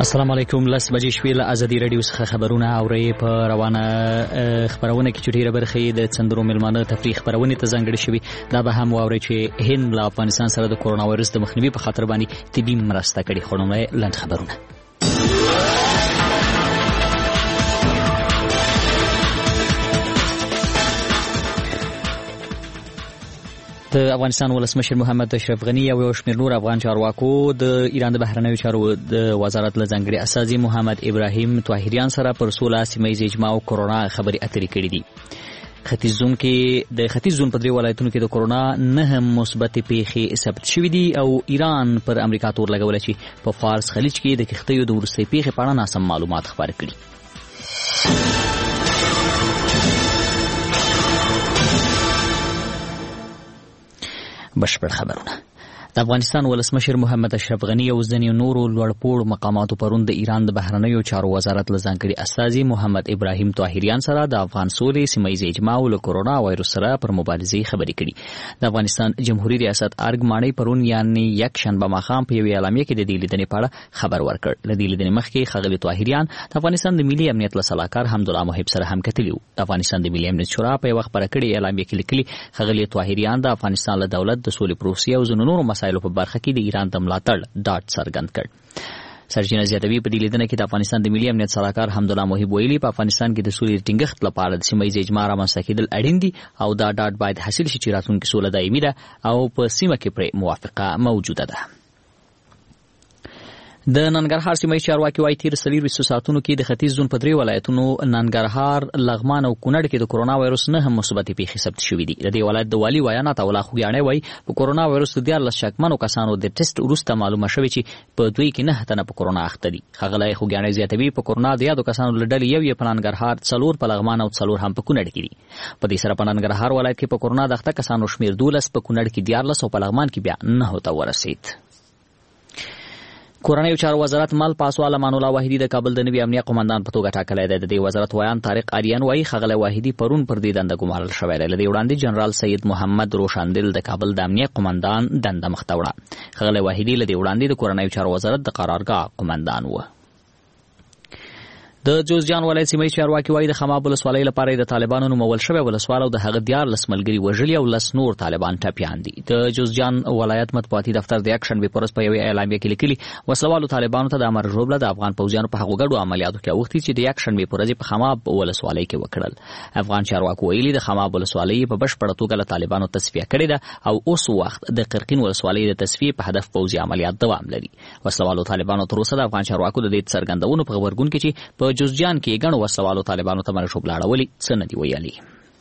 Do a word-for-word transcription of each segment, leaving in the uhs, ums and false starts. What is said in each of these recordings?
السلام علیکم. لس بجې شوې له ازادي رادیو څخه خبرونه اورئ. په روانه خبرونه کې چې ډېره برخه یې د څندرو میلمانه تفریح خبرونې ته ځانګړې شوي. دا به هم واورئ چې هند له افغانستان سره د کورونا وایرس د مخنیوي په خاطر باندې طبي مرسته کړې. خو لومړی لنډ خبرونه. د افغانستان ولسمشر محمد اشرف غنی او یو شمېر نور افغان چارواکو د ایران د بهرنیو چارو د وزارت له ځانګړي استازي محمد ابراهیم طاهریان سره پر سوله سیمه ییز اجماع او کورونا خبرې اترې کړې دي. ختیځ زون کې د ختیځ زون په درې ولایتونو کې د کورونا نه مثبت پیښې ثبت شوې دي او ایران پر امریکا تور لګول چې په فارس خلیج کې د کښتیو د وروستۍ پیښې په اړه ناسم معلومات خپاره کړي. بشپړ خبرونه. د افغانستان ولسمشر محمد اشرف غنی او ځینې نورو لوړپوړو مقاماتو پرون د ایران د بهرنیو چارو وزارت له ځانګړي استازي محمد ابراهیم طاهریان سره د افغان سولې سیمه ییز اجماع او کورونا وایرس سره پر مبارزې خبرې کړي. د افغانستان جمهوریت ریاست ارګ ماڼۍ پرون یعنی یک شنبه ماښام په یوې اعلامیه کې د دې لیدنې په اړه خبر ورکړ. له دې لیدنې مخکې ښاغلي طاهریان د افغانستان د ملي امنیت له سلاکار حمدالله محب سره هم کتلي وو. د افغانستان د ملي امنیت شورا په یوه خبره کړې اعلامیه کې لیکلي ښاغلي طاهریان د افغانستان له دولت د سولې پروسې او ځینو نورو مسایلو په برخه کې د ایران د ملاتړ ډاډ څرګند کړ. سرچینه زیاتوي په دې لیدنه کې د افغانستان د ملي امنیت سلاکار حمدالله محب ویلي په افغانستان کې د سولې ټینګښت لپاره د سیمه ییز اجماع رامنځته کېدل اړین دي او دا ډاډ باید حاصل شي چې راتلونکې سوله دایمي ده او په سیمه کې پرې موافقه موجوده ده. د ننګرهار سیمه ییز چارواکي وايي تېر څلورویشتو ساعتونو کې د ختیځ زون په درې ولایتونو ننګرهار، لغمان او کونړ کې د کورونا وایرس نه هم مثبتې پیښې ثبت شوې دي. د دې ولایت د والي ویانا الله خوګیاڼی وايي په کورونا وایرس د دیارلس شکمنو کسانو د ټیسټ وروسته معلومه شوې چې په دوی کې نه تنه په کورونا اخته دي. ښاغلی خوګیاڼی زیاتوي په کورونا د یادو کسانو له ډلې یو یې په ننګرهار، څلور په لغمان او څلور هم په کونړ کې دي. په دې سره په ننګرهار ولایت کې په کورونا د اخته کسانو شمېر دولس، په کونړ کې دیارلس او په لغمان کې بیا نهو ته ورسید. کورنیو چارو وزارت مل پاسوال امان الله واحدي د کابل د نوي امنیه قومندان په توګه ټاکلی دی. د دې وزارت ویان طارق آریان وايي ښاغلی واحدي پرون پر دې دنده ګمارل شوی دی. له دې وړاندې جنرال سید محمد روشندل د کابل د امنیه قومندان دنده مخته وړه. ښاغلی واحدي له دې وړاندې د کورنیو چارو وزارت د قرارګاه قومندان و. د جوزجان ولایت سیمه ییز چارواکي وايي د خماب ولسوالۍ لپاره د طالبانو نومول شوی ولسوال او د هغه دیارلس ملګري وژلي او لس نور طالبان ټپیان دي. د جوزجان ولایت مطبوعاتي دفتر د یک شنبې په ورځ په یوې اعلامیه کې لیکلي وسلوالو طالبانو ته د امر ژوبله د افغان پوځیانو په هغو ګډو عملیاتو کې اوښتي چې د یک شنبې په ورځ په خماب ولسوالۍ کې وکړل. افغان چارواکو ویلي د خماب ولسوالۍ په بشپړه توګه له طالبانو تصفیه کړې ده او اوس وخت د قرقین ولسوالۍ د تصفیې په هدف پوځي عملیات دوام لري. وسلوالو طالبانو تر اوسه د افغان چارواکو د دې څرګندونو په غبرګون کې چې په جوزجان کې وسوالو طالبانو ته مرشوب لاړولي څه نه دي ویلي.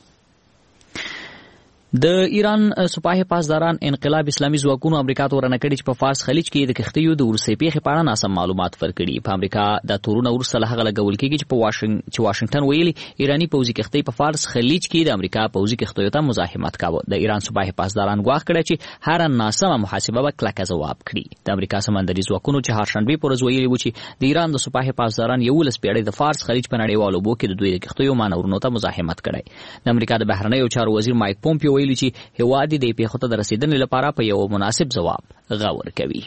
د ایران سپاه پاسداران انقلاب اسلامي ځواکونو امریکا ته ورنه کړي چې په فارس خلیج کې د کښتیو د وروستۍ پیښې په اړه ناسم معلومات ورکړي. په امریکا د تورونه وروسته له هغه لګول کېږي چې په چې واشنګټن ویلي ایراني پوځي کښتۍ په فارس خلیج کې د امریکا پوځي کښتیو ته مزاحمت کاوه. د ایران سپاه پاسداران ګواښ کړی چې هر ناسمه محاسبه به کلکه ځواب کړي. د امریکا سمندري ځواکونو چې هارشنبې په ورځ ویلي وو چې د ایران د سپاه پاسداران یولس پیړۍ د فارس خلیج په نړیوالو اوبو کې د دوی د کښتیو مانورونو ته مزاحمت کړی. د امریکا د بهرنیو چارو وزیر مایک پومپیو ویلي چې هیواد د دې پیښو ته د رسیدنې لپاره په یو مناسب ځواب غور کوي.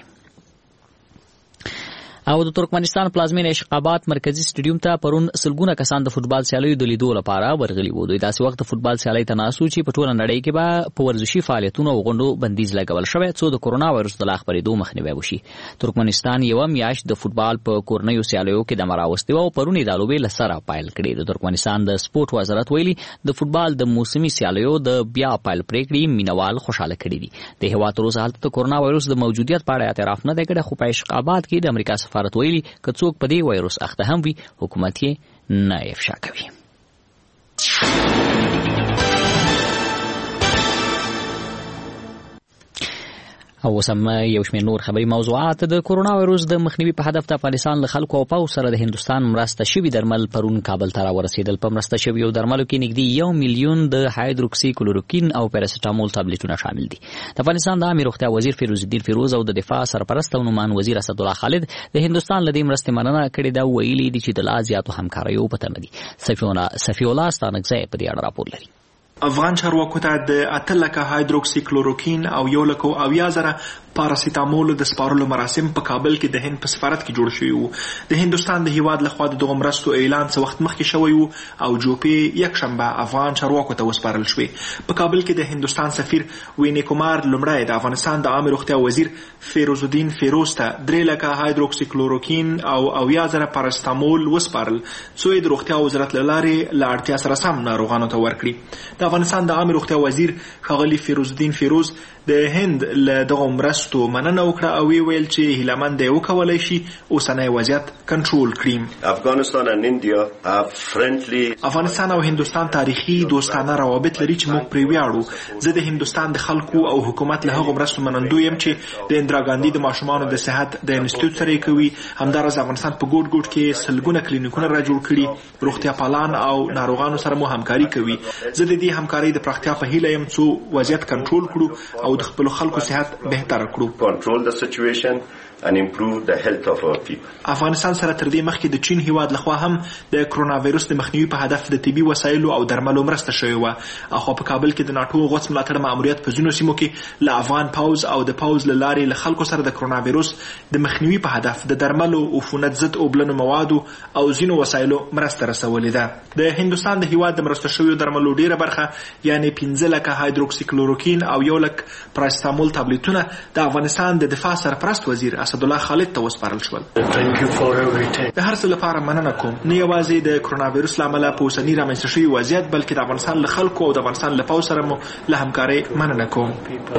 او د ترکمنستان پلازمینه اشقابات مرکزی سټیډیوم ته پرون سلګونه کسان د فوتبال سیالیو د لیدو لپاره ورغلي وو. دوی داسې وخت فوتبال سیالۍ ته ناسو چې په ټوله نړۍ کې به په ورزشي فعالیتونو او غونډو بندیز لګول شوی څو د کورونا وایرس د لا خپرېدو مخنیوی وشي. ترکمنستان یوه میاشت د فوتبال په کورنیو سیالیو کې د مراوستي او پرون د لوبې له سره پایل کړي. د ترکمنستان د سپورت وزارت ویلي د فوتبال د موسمي سیالیو د بیا پایل پرېکړې مینوال خوشاله کړي دي. د هیواد تر اوسه هلته د کورونا وایرس د موجودیت په اړه اعتراف نه دی کړی، خو په اشقابات کې د امریکا سفارت ویلي څوک په دې وایرس اخته هم وي حکومت یې نه افشا کوي. او سم یو شمېر نور خبري موضوعات. د کورونا وایرس د مخنیوي په هدف د افغانستان له خلکو او پوځ سره د هندستان مرسته شوي درمل پرون کابل ته راورسېدل. په مرسته شویو درملو کې نږدې یو میلیون د هایدروکسي کلوروکین او پیراسټامول ټابلیټونه شامل دي. د افغانستان د عامه روغتیا وزیر فیروز الدین فیروز او د دفاع سرپرست او نومان وزیر اسدالله خالد د هندستان له دې مرستې مننه کړې ده. ویلي دي چې د لا زیاتو همکاریو په تمه دي. صفي الله ستانکزی په دې اړه راپور لري. افغان چارواکو ته د اته لکه هایدروکسی کلوروکین او یو لکه اویا زره پاراسیتامول د سپارلو مراسم په کابل کې د هند په سفارت کې جوړ شوي وو. د هندوستان د هیواد لخوا د دغو مرستو اعلان څه وخت مخکې شوی وو او جوپې یکشنبه افغان چارواکو ته وسپارل شوې. په کابل کې د هندوستان سفیر وینی کومار لومړی د افغانستان د عامه روغتیا وزیر فیروز الدین فیروز ته درې لکه هایدروکسي کلوروکین او اویا زره پاراسیتامول وسپارل څو یې د روغتیا وزارت له لارې له اړتیا سره سم ناروغانو ته ورکړي. د افغانستان د عامه روغتیا وزیر ښاغلي فیروز الدین فیروز د هند له دغو مرستو مننه وکړه او ویې ویل چې هیله مند دی وکولی شي اوسنی وضعیت کنټرول کړي. افغانستان او هندوستان تاریخي دوستانه روابط لري چې موږ پرې ویاړو. زه د هندوستان د خلکو او حکومت له هغو مرستو منندوی یم چې د اندرا ګاندي د ماشومانو د صحت د انسټیټیوټ سره یې کوي. همداراز افغانستان په ګوټ ګوټ کې سلګونه کلینیکونه را جوړ کړي. روغتیا پالان او ناروغانو سره مو همکاري کوي. زه د دې همکارۍ د پراختیا په هیله یم څو وضعیت کنټرول کړو او د خپلو خلکو صحت بهتر کړو. and improve the health of our people. افغانستان سره تر دې مخکې د چین هیواد لخوا هم د کرونا وایروس د مخنیوي په هدف د طبي وسایلو او درملو مرسته شوې وه. اخوا په کابل کې د ناټو غوڅ ملاتړ ماموریت په ځینو سیمو کې له افغان پوځ او د پوځ له لارې له خلکو سره د کرونا وایروس د مخنیوي په هدف د درملو عفونت ضد اوبلنو موادو او ځینو وسایلو مرسته رسولې ده. د هندوستان د هیواد د مرسته شویو درملو ډیره برخه یعنی پنځه لکه هایدروکسي کلوروکین او یو لک پاراسیتامول تابلیتونه د افغانستان د دفاع سرپرست وزیر اسدالله خالد ته وسپارل شول. د هر څه لپاره مننه کوم، نه یوازې د کرونا وایروس له امله په اوسني رامنځته شوي وضعیت بلکې د افغانستان له خلکو او د افغانستان له پوځ سره مو له همکارۍ مننه کوم.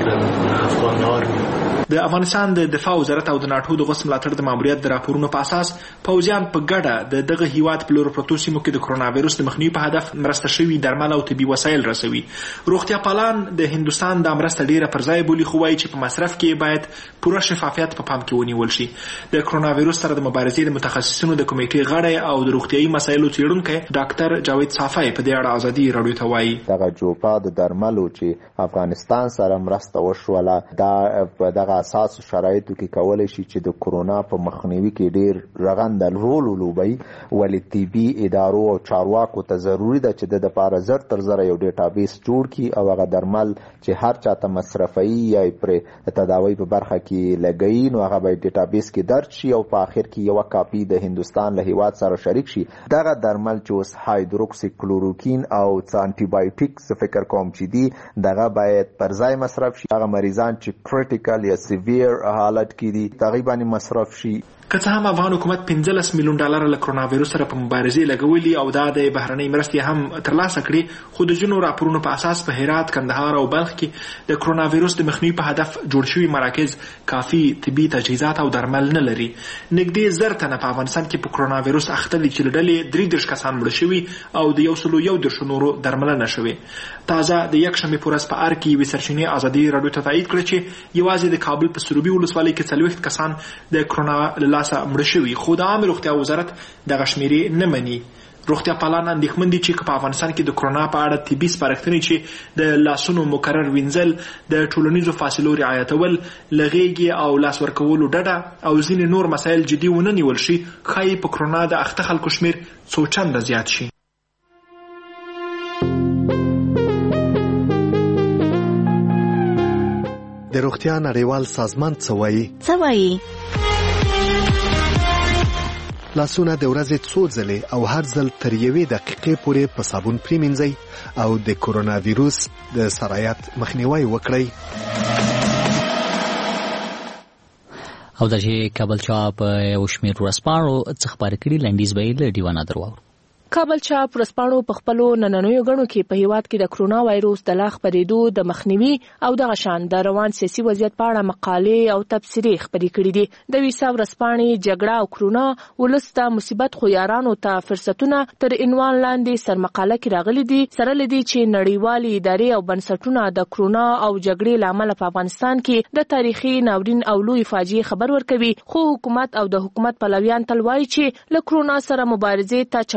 د افغانستان د دفاع وزارت او د ناټو د غوڅ ملاتړ د ماموریت د راپورونو په اساس پوځیان په ګډه د دغه هیواد په لورو پرتو سیمو کې د کرونا وایروس د مخنیوي په هدف مرسته شوي درمل او طبي وسایل رسوي. روغتیا پالان د هندوستان د مرسته ډیره پر ځای بولي، خو وایي چې په مصرف کې باید پوره شفافیت په پام کې ونیول شي. د کرونا وایروس سره د مبارزې د متخصصینو د کمیټې غړی او د روغتیايي مسایلو څېړونکی ډاکټر جاوید صافی په دې اړه ازادي راډیو ته وایي دغه جوپا د درملو چې افغانستان سره مرسته وشوله دا په دغه اساس شرایطو کې کولی شي چې د کرونا په مخنیوي کې ډیر رغنده رول ولوبوي، ولې طبي ادارو او چارواکو ته ضروري ده چې د دپاره زر تر زره یو ډیټابیس جوړ کړي او هغه درمل چې هر چاته مصرفوي یا پرې تداوی په برخه کې لګوي نو هغه باید ډیټابیس کې درج شي او په آخر کې یوه کاپي د هندوستان له هیواد سره شریک شي. دغه درمل چې اوس هایدروکسي کلوروکین او څه انټي بایوټیک زه فکر کوم چې دي دغه باید پر ځای مصرف شي. هغه مریضان چې کریټیکل یا سیویر حالت کې دي تقریبا مصرف شي. که څه هم افغان حکومت پنځلس میلیون ډالر له کرونا وایروس سره په مبارزې لګولي او دا د بهرنۍ مرستې هم ترلاسه کړي، خو د ځینو راپورونو په اساس په هرات، کندهار او بلخ کې د کرونا وایروس د مخنیوي په هدف جوړ شوي مراکز کافي طبي تجهیزات او درمل نه لري. نږدې زر تنه په افغانستان کې په کرونا وایروس اخته دي چې له ډلې درې دېرش کسان مړه شوي او د یو سلو یو دېرشو نورو درملنه شوې. تازه د یکشنبې په ورځ په ار کې یوې سرچینې ازادي راډیو ته تایید کړه چې یوازې د کابل په سروبي ولسوالۍ کې څلوېښت کسان د کرونا له لاسه مړه شوي، خو د عامه روغتیا وزارت دغه شمیرې نه مني. روغتیا پالان اندېښمن دي چې په افغانستان کې د کرونا په اړه طبي سپارښتنې چې د لاسونو مکرر وینځل، د ټولنیزو فاصلو رعایتول، له غېږې او لاس ورکولو ډډه او ځینې نور مسایل جدي ونه نیول شي، ښایي په کرونا د اخته خلکو شمیر څو چنده زیات شي. د روغتیا نړیوال سازمان څه وایي؟ څه وایي؟ لاسونه د ورځې څو ځلې او هر ځل تر یوې دقیقې پورې په صابون پریمنځئ او د کرونا ویروس د سرایت مخنیوی وکړئ. او دا چې کابل چاپ یو شمېر ورځپاڼو څه خپاره کړي لنډیز به یې له ډیوانه در واورو. کابل چاپ ورځپاڼو په خپلو نننیو غړو کې په هیواد کې د کرونا وایروس د لا خپرېدو د مخنیوي او دغه شان د روان سیاسي وضعیت په اړه مقالې او تبصرې خپرې کړي دي. د ویسا ورځپاڼې جګړه او کرونا ولس ته مصیبت خو یارانو ته فرصتونه تر عنوان لاندې سرمقاله کې راغلي دي، سره لدی چې نړیوالې ادارې او بنسټونه د کرونا او جګړې له امله په افغانستان کې د تاریخي ناورین او لوی فاجعې خبر ورکوي، خو حکومت او د حکومت پلویان تل وایي چې له کرونا سره مبارزې ته چمتوالی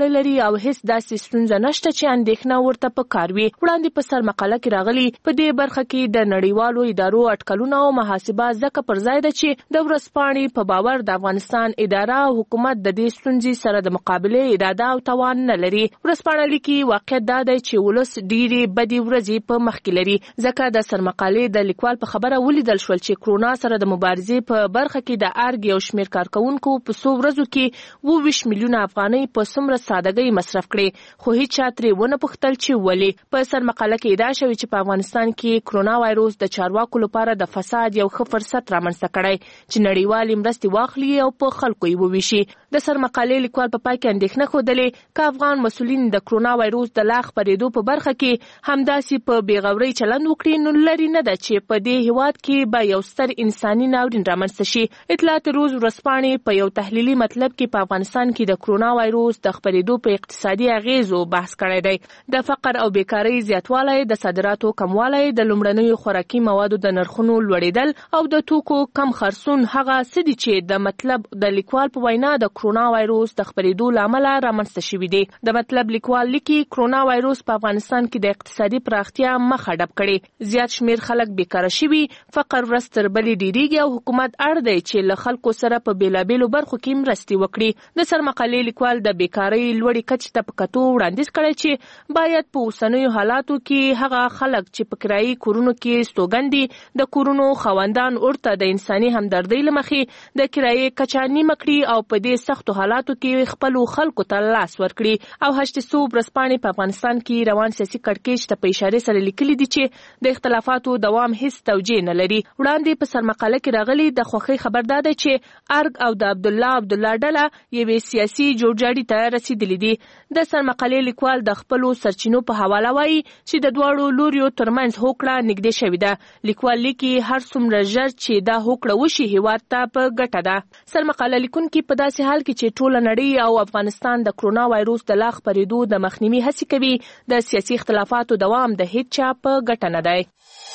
والی لري او هیڅ داسې ستونزه نشته چې اندېښنه ورته پکار وي. وړاندې په سر مقاله کې راغلي په دې برخه کې د نړیوالو ادارو اټکلونه او محاسبه ځکه پر ځای ده چې د ورځپاڼې په باور د افغانستان اداره او حکومت د دې ستونزې سره د مقابلې اراده او توان نه لري. ورځپاڼه لیکي واقعیت دا دی چې ولس ډېرې بدې ورځې په مخ کې لري، ځکه د سرمقالې د لیکوال په خبره ولیدل شول چې کرونا سره د مبارزې په برخه کې د ارګ یو شمېر کارکونکو په څو ورځو کې اووه ویشت میلیونه افغانۍ په څومره سادهګۍ مصرف کړې، خو هیڅ چا ترې ونه پوښتل چې ولې. په سرمقاله کې ادعا شوې چې په افغانستان کې کرونا وایروس د چارواکو لپاره د فساد یو ښه فرصت رامنځته کړی چې نړیوالې مرستې واخلي او په خلکو یې وویشي. د سرمقالې لیکوال په پای کې اندېښنه ښودلې که افغان مسؤلین د کرونا وایروس د لا خپرېدو په برخه کې همداسې په بېغورۍ چلند وکړي، نو لرې نه ده چې په دې هېواد کې به یو ستر انساني ناورین رامنځته شي. اطلاعات روز ورځپاڼې په یو تحلیلي مطلب کې په افغانستان کې د کرونا وایروس د خپرېدو په اقتصادي اغېزو بحث کړی دی. د فقر او بیکارۍ زیاتوالی، د صادراتو کموالی، د لومړنیو خوراکي موادو د نرخونو لوړېدل او د توکو کم خرڅون هغه څه دي چې د مطلب د لیکوال په وینا د کرونا وایروس د خپرېدو له امله رامنځته شوي دي. د مطلب لیکوال لیکي کرونا وایروس په افغانستان کې د اقتصادي پراختیا مخه ډب کړې، زیات شمېر خلک بیکاره شوي، فقر ورځ تر بلې ډېرېږي او حکومت اړ دی چې له خلکو سره په بېلابېلو برخو کې مرستې وکړي. د سرمقالې لیکوال د بیکارۍ لوړې کچې ته په کتو وړاندیز کړی چې باید په اوسنیو حالاتو کې هغه خلک چې په کرایي کورونو کې ستوګن دي د کورونو خاوندان ورته د انساني همدردۍ له مخې د کرایې کچه نیمه کړي او په دې سختو حالاتو کې خپلو خلکو ته لاس ورکړي. او هشت صوب ورځپاڼې په افغانستان کې روان سیاسي کړکېچ ته په اشارې سره لیکلي دي چې د اختلافاتو دوام هیڅ توجیه نه لري. وړاندې په سرمقاله کې راغلي د خوښۍ خبر دا دی چې ارګ او د عبدالله عبدالله ډله یوې سیاسي جوړجاړي ته رسیدلي دي. د سرمقالې لیکوال د خپلو سرچینو په حواله وایي چې د دواړو لوریو ترمنځ هوکړه نږدې شوې ده. لیکوال لیکي هر څومره ژر چې دا هوکړه وشي هېواد ته په ګټه ده. سرمقاله لیکونکي په داسې حال کې چې ټوله نړۍ او افغانستان د کرونا وایروس د لا خپرېدو د مخنیوي هڅې کوي، د سیاسي اختلافاتو دوام د هیڅ چا په ګټه نه دی.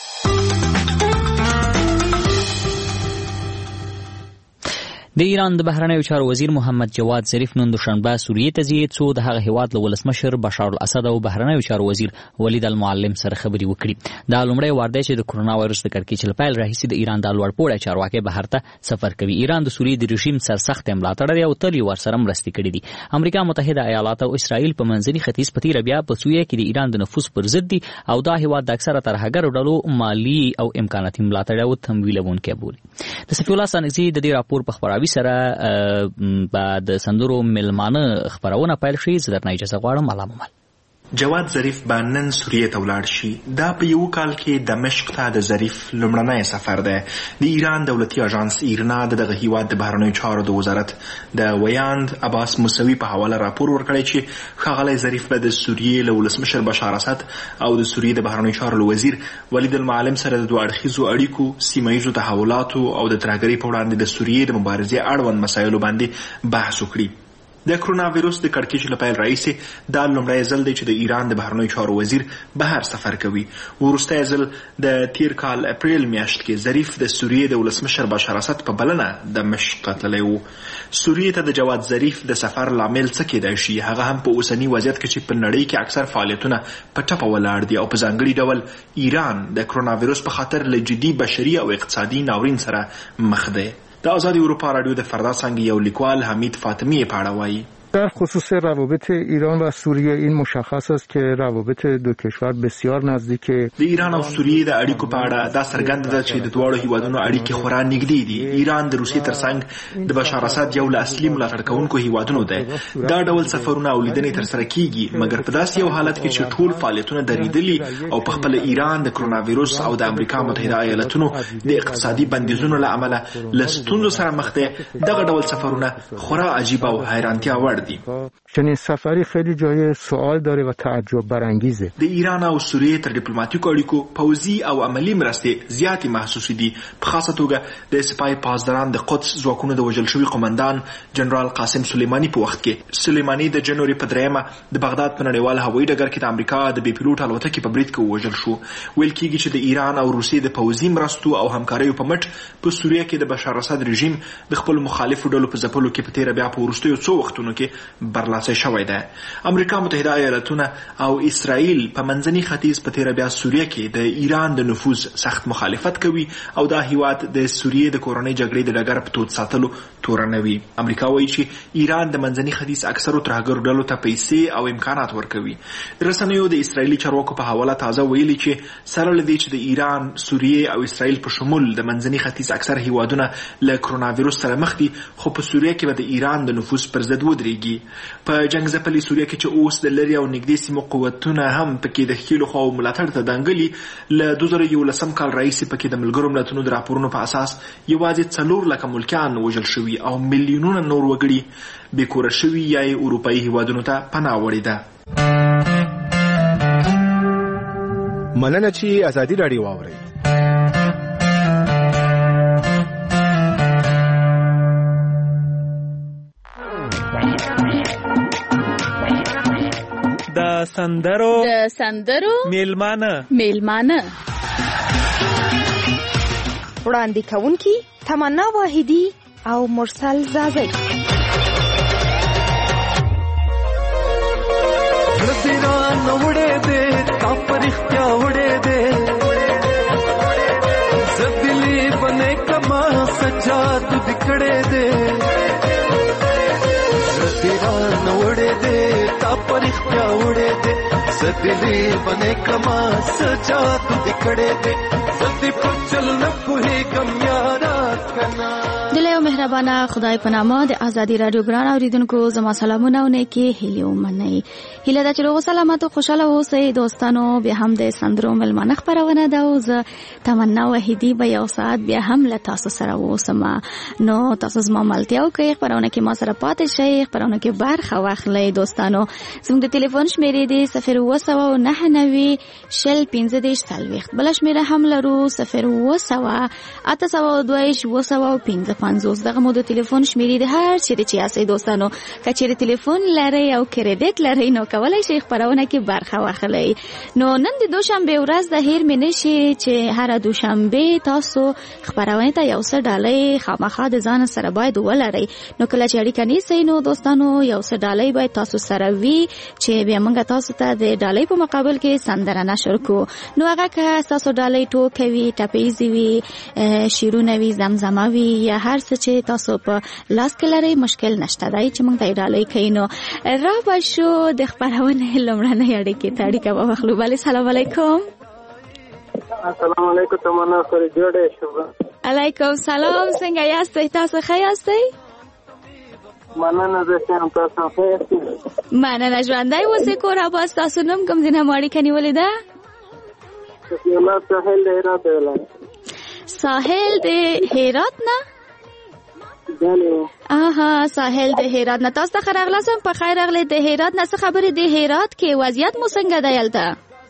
د ایران د بهرنیو چارو وزیر محمد جواد ظریف نن دوشنبه سوریې ته ځي څو د هغه هیواد له ولسمشر بشار الاسد او بهرنیو چارو وزیر ولید المعلم سره خبرې وکړي. دا لومړی وار دی چې د کرونا وایروس د کړکېچ له پیل راهیسې د ایران د لوړپوړي چارواکي بهر ته سفر کوي. ایران د سوریې د رژیم سرسخت ملاتړ دی او تل یې ورسره مرستې کړې دي. امریکا متحده ایالات او اسرائیل په منځني ختیځ په تیره بیا په سوریه کې د ایران د نفوذ پر ضد دي او دا هیواد د اکثره ترهګرو ډلو مالی او امکاناتي ملاتړ او تمویلونکی بولي. د صفي الله سانګزي د دې راپور په خبراوي سره بعد سندرو ملمانه خبرونه پیل شي. زه درنه اجازه غواړم. علامه جواد ظریف به نن سوریې ته ولاړ شي. دا په یو کال کې دمشق ته د ظریف لومړنی سفر دی. د ایران دولتي اژانس ایرنا د دغه هیواد د بهرنیو چارو د وزارت د ویاند عباس موسوي په حواله راپور ورکړی چې ښاغلی ظریف به د سوریې له ولسمشر بشار اسد او د سوریې د بهرنیو چارو له وزیر ولید المعلم سره د دوه اړخیزو اړیکو، سیمه ییزو تحولاتو او د ترهګرۍ په وړاندې د سوریې د مبارزې اړوند مسایلو باندې بحث وکړي. د کرونا ویروس د کړکېچ له پیل راهیسې دا لومړی ځل دی چې د ایران د بهرنیو چارو وزیر بهر سفر کوي. وروستی ځل د تیر کال اپریل میاشت کې ظریف د سوریې د ولسمشر بشار اسد په بلنه دمشق ته تللی و. سوریې ته د جواد ظریف د سفر لامل څه کیدای شي؟ هغه هم په اوسني وضعیت کې چې په نړۍ کې اکثر فعالیتونه په ټپه ولاړ دي او په ځانګړي ډول ایران د کرونا ویروس په خاطر له جدي بشري او اقتصادي ناورین سره مخ دی. د آزادی اروپا رادیو د فردا څنګه یو لیکوال حمید فاطمی په اړه وایي. در خصوص روابط ایران و سوریه این مشخص است که روابط دو کشور بسیار نزدیکه. د ایران او سوریې د اړیکو په اړه دا څرګنده ده چې د دواړو هیوادونو اړیکې خورا نږدې دي. ایران د روسیې ترڅنګ د بشار اسد یو له اصلي ملاتړ کوونکو هیوادونو دی. دا ډول سفرونه او لیدنې ترسره کیږي، مګر په داسې یو حالت کې چې ټول فعالیتونه درېدلي او په خپل ایران د کرونا ویروس او د امریکا متحده ایالاتونو د اقتصادي بندیزونو له امله له ستونزو سره مخ دی. دغه ډول سفرونه خورا عجیب او حیرانتیا وړ دي. چنین سفری خیلی جای سوال داره و تعجب برانگیزه. د ایران او سوریې تر ډیپلوماټیکو اړیکو پوځي او عملی مرستې زیاتې محسوسې دي. په خاصه توګه د سپای پاسداران د قدس ځواکونو د وژل شوي قومندان جنرال قاسم سلیماني په وخت کې سلیماني د جنوري په دریمه د بغداد په نړیوال هوایي ډګر کې د امریکا د بې پیلوټ الوتکې په برید کې ووژل شو. ویل کېږي چې د ایران او روسیې د پوځي مرستو او همکاریو په مټ په سوریه کې د بشار اسد رژیم د خپل مخالفو ډلو په ځپلو کې په تیره بیا په وروستیو څو وختونو کې کې برلاسي شوی دی. امریکا متحده ایالاتونه او اسرائیل په منځني ختیځ په تیره بیا سوریه کې د ایران د نفوذ سخت مخالفت کوي او دا هیواد د سوریې د کورنۍ جګړې د ډګر په تود ساتلو تورنوي. امریکا وایي چې ایران د منځني ختیځ اکثرو ترهګرو ډلو ته پیسې او امکانات ورکوي. رسنیو د اسرائیلي چارواکو په حواله تازه ویلي چې سره له دې چې د ایران، سوریې او اسرائیل په شمول د منځني ختیځ اکثر هیوادونه له کرونا وایروس سره مخ دي، خو په سوریه کې به د ایران د نفوذ پر ضد ودرېږي. په جنگ ځپلې سوریه کې چې اوس د لرې او نږدې سیمو قوتونه هم پکې د ښکېلو خواو ملاتړ ته دانګلي، له دوه زره یولسم کال راهیسې پکې د ملګرو ملتونو د راپورونو په اساس یوازې څلور لکه ملکیان وژل شوي او میلیونونه نور وګړي بېکوره شوي یا یې اروپایي هیوادونو ته پناه وړې ده. مننه چې ازادي راډیو واورئ. د سندرو د سندرو میلمانه میلمانه وړاندې کوونکي تمنا واحدی او مرسل زازی. زدیران وړې دې تا پرختیا وړې دې زدلی بنې کما سجاد دکړې دې زدیران وړې دې تا پرختیا وړې دې زدلی بنې کما سجاد دکړې دې زدی په چل نه کوهي کم یارا کنا. دلایو مهربانه خدای په نامه د ازادي رادیو ګران اوریدونکو زما سلامونه او نیکی هیله ومنئ. هیله ده چې روغ سلامت او خوشاله اوسئ دوستانو. بیا هم د سندرو ملمنه خپرونه ده او زه تمنا وحیدی به یو ساعت بیا هم له تاسو سره اوسم. نو تاسو زما ملتیا وکړئ، خپرونه کې ما سره پاتې شئ، خپرونه کې برخه واخلئ دوستانو. زموږ د ټلیفون شمیرې دي صفر اووه سوه نهه نوي شل پنځه دېرش څلوېښت. بله شمیره هم لرو صفر اووه سوه اته سوه دوه ویشت اووه سوه پنځه پنځوس. دغه مو د ټلیفون شمیرې د هر چیرې چې یاستئ دوستانو. که چیرې ټلیفون لرئ او کریډټ لرئ نو کولی شئ خپرونه کې برخه واخلئ. نو نن د دوشنبې ورځ د هیر مې نشي چې هره دوشنبې تاسو خپرونې ته یو څه ډالۍ خامخا د ځان سره باید ولرئ. نو کله چې اړیکه نیسئ نو دوستانو یو څه ډالۍ باید تاسو سره وي چې بیا موږ تاسو ته د ډالۍ په مقابل کې سندره نشر کړو. نو هغه که تاسو ډالۍ ټوکه وي، ټپیزې وي، شعرونه وي، زمزمه وي یا هر څه چې تاسو په لاس کې لرئ مشکل نشته دی چې موږ ته ډالۍ کوي. نو را به شو د خپرونې لومړنۍ اړیکې ته اړیکه واخلو. بله سلام علیکم. السلام علیکم تمنا سره جوړه شو. علیکم سلام. څنګه یاستئ؟ تاسو ښه یاستئ؟ مننه زه ښه یم. تاسو ښه یاستئ؟ مننه. ژوندی اوسئ. کور آباد. ستاسو نوم کوم ځای نه مو اړیکه نیولې ده؟ ساحل د هرات ولایت. ساحل د هرات نه؟ آها ساحل د هرات نه. تاسو ته ښه راغلاست. په خیر راغلی. د هرات نه څه خبرې؟ د هرات کې وضعیت مو څنګه دی هلته؟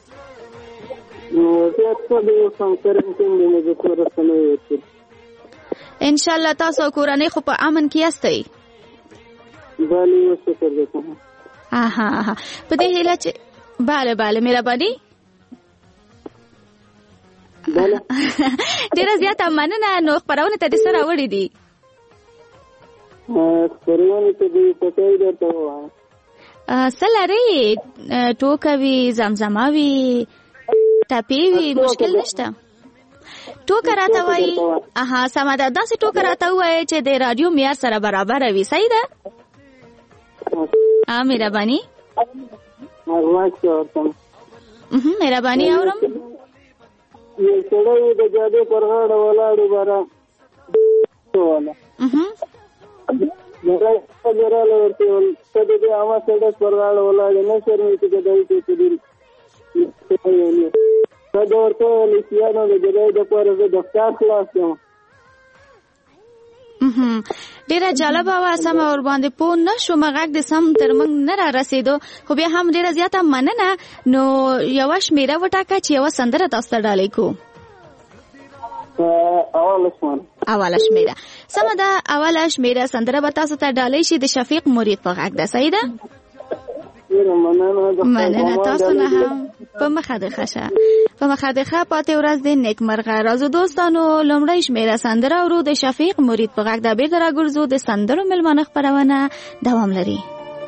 انشاءالله تاسو کورنۍ خو په امن کې یاستئ؟ آها آها په دې هیله چې بله بله مهرباني ډېره زیاته مننه. نو خپرونې ته دې څه راوړي دي؟ خپرونې ته دې پټۍ درته ووایم. څه لرئ؟ ټوکه وي، زمزمه وي، ټپې وي، مشکل نشته. ټوکه راته وایي؟ اها سمه ده. داسې ټوکه راته ووایئ چې د راډیو معیار سره برابره وي. صحیح ده؟ مهرباني مهرباني اورم. یو سړی د جادو پر غاړه ولاړ بارا ولا مرای خبراله ورته ول څه دې اوا سړی پر غاړه ولاړ نه شرمې چې دای ته تدل څه دا ورته لسیانو د جدای د پر د دفتر خلاص یم. ډیره جالبه وه. سم ور باندې پوه نه شوم. غږ د سم تر موږ نه را رسېدو خو بیا هم ډیره زیاته مننه. نو یوه شمیره وټاکه چې یوه سندره تاسو ته ډالۍ کړو. اوله شمیره اوله شمیره سمه ده. اوله شمیره سندره به تاسو ته ډالۍ شي د شفیق مرید په غږ ده. صحیح ده؟ مننه. تاسو نه هم په مخه د ښه په مخه د ښه پاتې ورځ د نیکمرغه. راځو دوستانو لومړی شمیره سندره ورو د شفیق مرید په غږ ده. بیرته راګرځو. د سندرو ملمانه خپرونه دوام لري.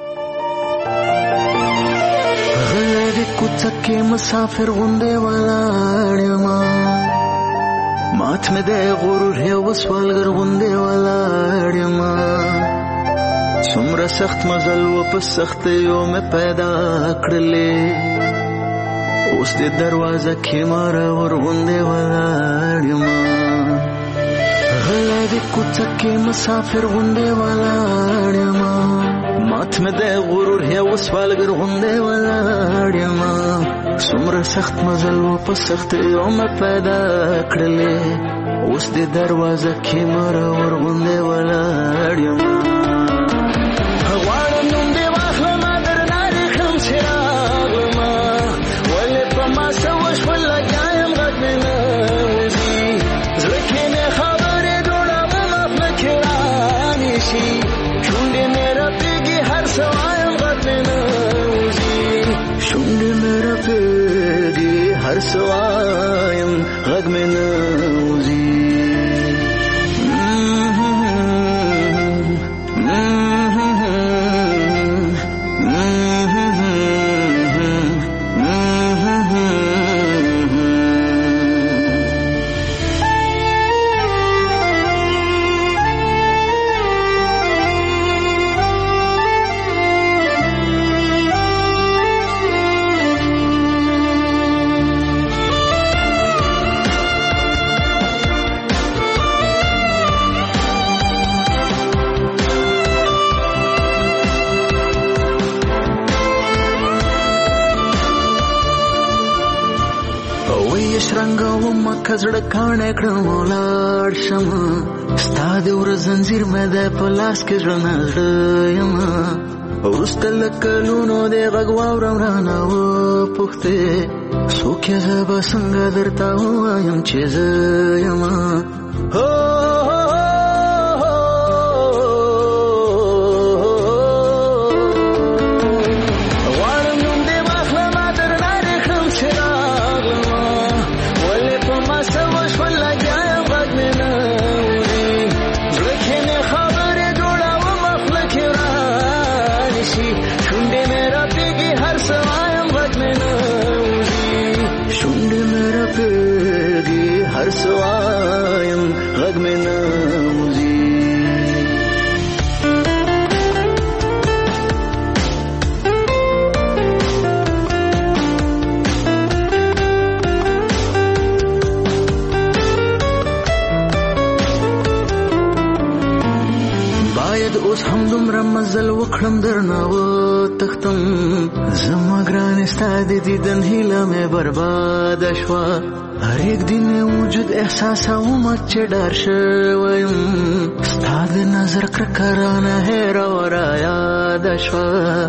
کوڅه کې مسافر غوندې ولاړ یما مات مې د غرور یو سوالګر غوندې ولاړ یما څومره سخت مزل و په سختیو مې پیدا کړلې اوس دې دروازه کې ماره ورغوندې ولاړ یما غلی د کوڅه کې مسافر غوندې ولاړ یما مات مې د غرور یو سوالګر غوندې ولاړ یما څومره سخت مزل و په سختیو مې پیدا کړلې اوس دې دروازه کې ماره ورغوندې ولاړ یما هر سوایم غږ مې نه وځي کزړه کاڼه کړم ولاړ شم ستا د ورځ زنځیر مې د په لاس کې زړه نه زړه یم وروسته له کلونو د غږ واورم رانه وپوښتې څوک یې زه به څنګه درته ووایم چې زه یم هر سوایم غږ مې نه وځي باید اوس هم دومره مزل وکړم درنه وتښتم زما ګرانې ستا د دیدن هیله مې برباده شوه هر یک دن وجود احساسوم چې ډار شویم ستا د نظر کرکه رانه هېره و رایاده شوه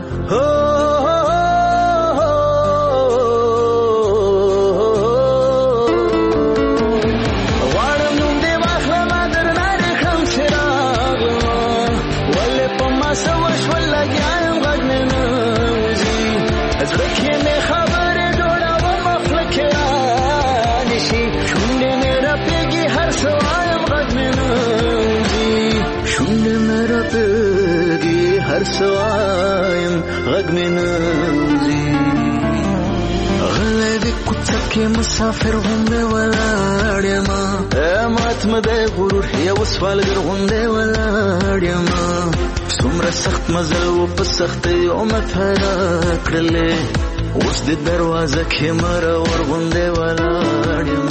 غواړم نوم دې واخلمه درنه دې کړم چې راغلمه ولې په ما څه وشول لګیا یم غږ مې نه وځي زړه کې مې خبرې جوړوم خوله کې شونډې مې راپېږي هر څه وایم غږ مې نه وځي شونډې مې راپېږي هر څه وایم غږ مې نه وځي غلی د کوڅه کې مسافر غوندې ولاړ یما مات مې د غرور یو سوالګر غوندې ولاړ یما څومره سخت مزل و په سختیو مې پیدا کړلې اوس د دروازه کې ماره ورغوندې ولاړ یم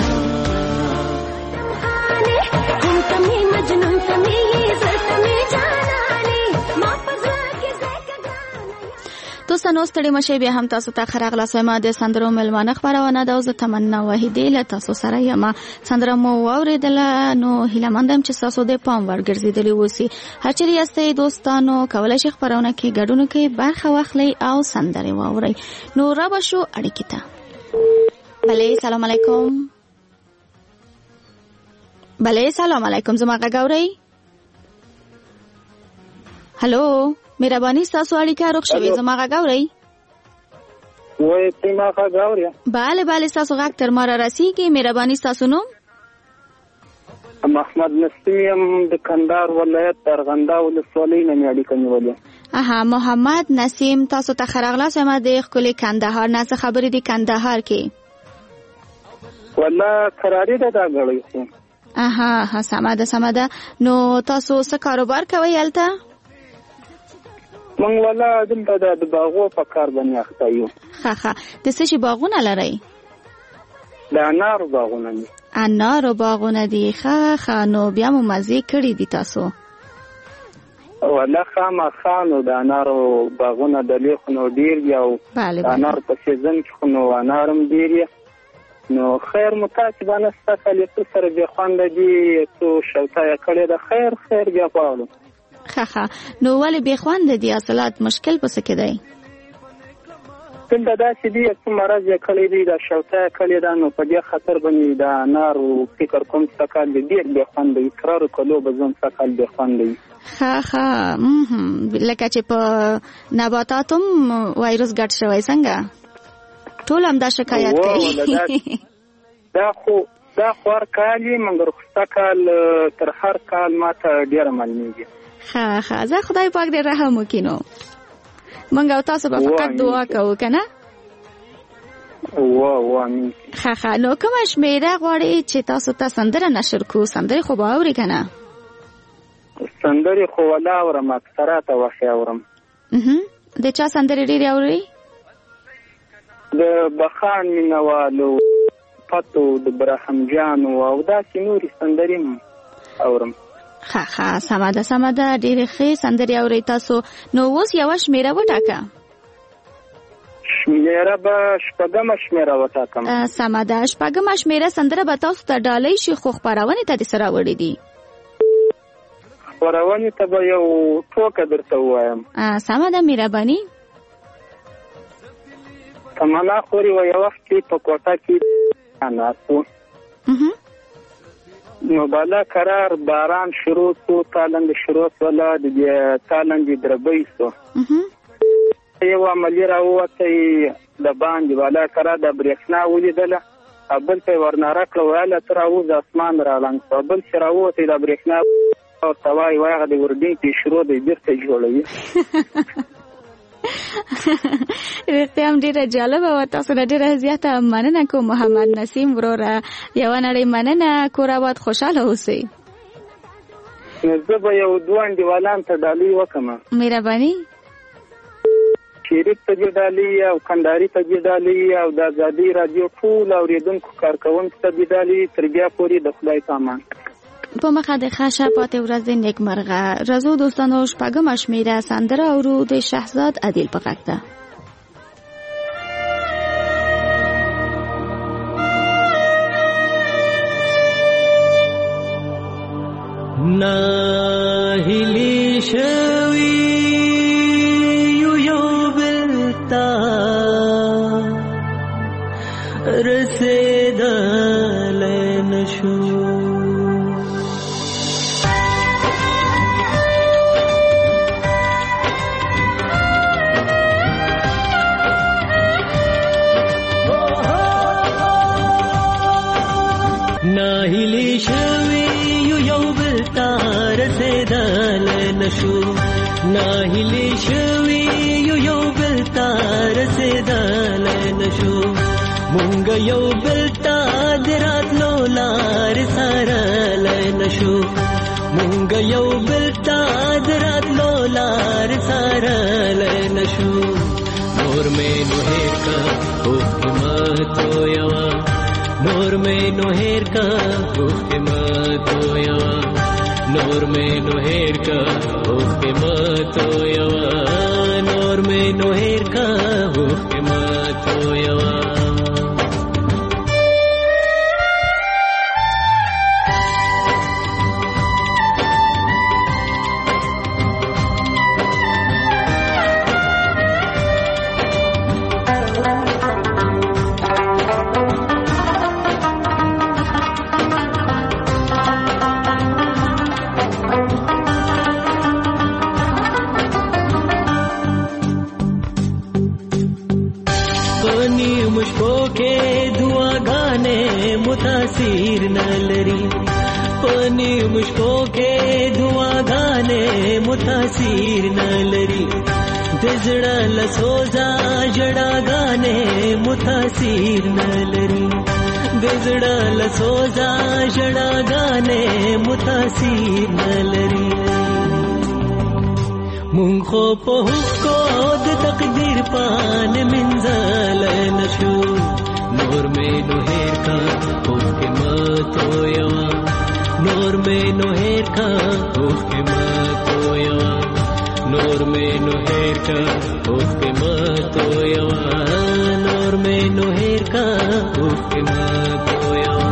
دوستانو ستړي مشه بیا هم تاسو ته خراغلا سوما د سندرو ملمانه خبرونه دا اوس تمنا وحیدې له تاسو سره یم سندره مو اوریدله نو هیله مندم چې تاسو د پام ورګرځیدلی وسی هر چیرې یاستئ دوستانو کولای شئ خبرونه کې ګډون کې برخه واخلئ او سندره واورئ نو را بشو اړیکې ته بله سلام علیکم بله سلام علیکم زما غږ اورئ هلو مهرباني تاسو اړیکه روښ شوي زما غږ اورئ وای سیما غږ اورئ bale bale تاسو غږ تر ما را رسیږي مهرباني تاسو نو محمد نسیم د کندهار ولایت ارغنده ولسوالۍ نه اړیکه نیولې اها محمد نسیم تاسو ته خراغلاس ما د خپل کندهار نه څه خبرې دي کندهار کې والله قراری ده دا غړی خو اها ها سماده سماده نو تاسو څه کاروبار کوئ الته مونږ ولا دلته د باغو په کار باندې اخته یو ها ها د څه شي باغونه لرئ د انار باغونه دي انار باغونه دي ها ها نو بیا مو مزه کړی دي تاسو ولا خامہ خانو د انارو باغونه د لیخونو ډیر یو د انار په سیزن کې خو نو انارم ډیر نو خیر متاسبانه ستاسو په سره به خوند دي تو شوتای کړي د خیر خیر بیا پاولو خخه نو ولې به خوند دي اصلات مشکل پس کې دی څنګه دا چې دي چې مرز یې کړي دي د شوتای کړي دا نو په دې خطر باندې د انارو فکر کوم څه دي ډیر به خوند دي اقرار کولو بزن څه به خوند دي خخه لکه چې په نباتاتم وایروس ګډ شوی څنګه ټول هم دا شکایت کوي دا خو دا خور کالی منګر خو کال تر هر کال ماته ډیر ملنیږي ها ها زه خدای پاک دې رحم وکینو منګ او تاسو به فقط دعا کوو کنه وا وا امين ها ها نو کوم شمیره غواړي چې تاسو ته سندره نشر کو سندره خو باوري کنه سندره خو ولا اورم اکثره ته وخی اورم اها د چا سندره ډیر اوري د بخان مینوالو پتو د برهم جان او دا چې نوري سندریم اورم ها ها سماده سماده ډېر ښه سندري اوري تاسو نو اوس یو شمیره وټاکه شمیره به شپږم شمیره وټاکم سماده شپږم شمیره سندره به تاسو ته ډالۍ شي خو خبرونه ته د سره وړي دي خبرونه ته به یو ټوکه درته وایم سماده مهرباني تمنا خوري و یو وخت په کوټه کې انا کو نو بالا قرار باران شروع تو تالند شروع ولا د تالند دربې سو یو عملی راوته د باندې بالا قرار د بریښنا ولیدله ابل په ورناره کړو ولا تر اوس اسمان را لاندې ابل شراوته د بریښنا او توای وایغه د وردی په شروع د بیرته جوړوي رښتیا هم ډیره جالبه و تاسو ډیره زیاته مننه کوم محمد نسیم وروره یو نړۍ مننه کور آباد خوشاله اوسئ زه به یو دوه انډیوالان ته ډالۍ وکړم مهرباني شریف ته دې ډالۍ او کندهاري ته دې ډالۍ او د ازادي رادیو ټول اوریدونکو کارکوونکو ته دې ډالۍ تر بیا پورې د خدای پامان په مخه د خاصه پاتې ورځ نیکمرغه رازو دوستانو شپږم شمیره سندره اورو د شهزاد عادل په غږ ده ناهلی شوی یو یو بلتا رسیدل نشو ناهلی شوی یو یو بلتا رسیدل نشو ناهلی شوی یو یو بلتا رسیدل نشو مونږ یو بلتا دراتلو لار سارل نشو مونږ یو بلتا دراتلو لار سارل نشو نور مې نو هیر کا حکمت یوا نور میں نو ہیر کا حکمت یوا نور میں نو ہیر کا حکمت یوا نور میں نو ہیر کا حکمت یوا مشکو کے دعا گانے متاثر نہ لری پنی مشکو کې دعاګانې متاثر نه لري د زړه له سوزا ژړاګانې متاثر نه لري د زړه له سوزا ژړاګانې متاثر نه لري مونږ خو په حکو د تقدیر پان منزل نشو نور میں نو هیر کا اوف کے ماتو یوا نور میں نو هیر کا اوف کے ماتو یوا نور میں نو هیر کا اوف کے ماتو یوا نور میں نو هیر کا اوف کے ماتو یوا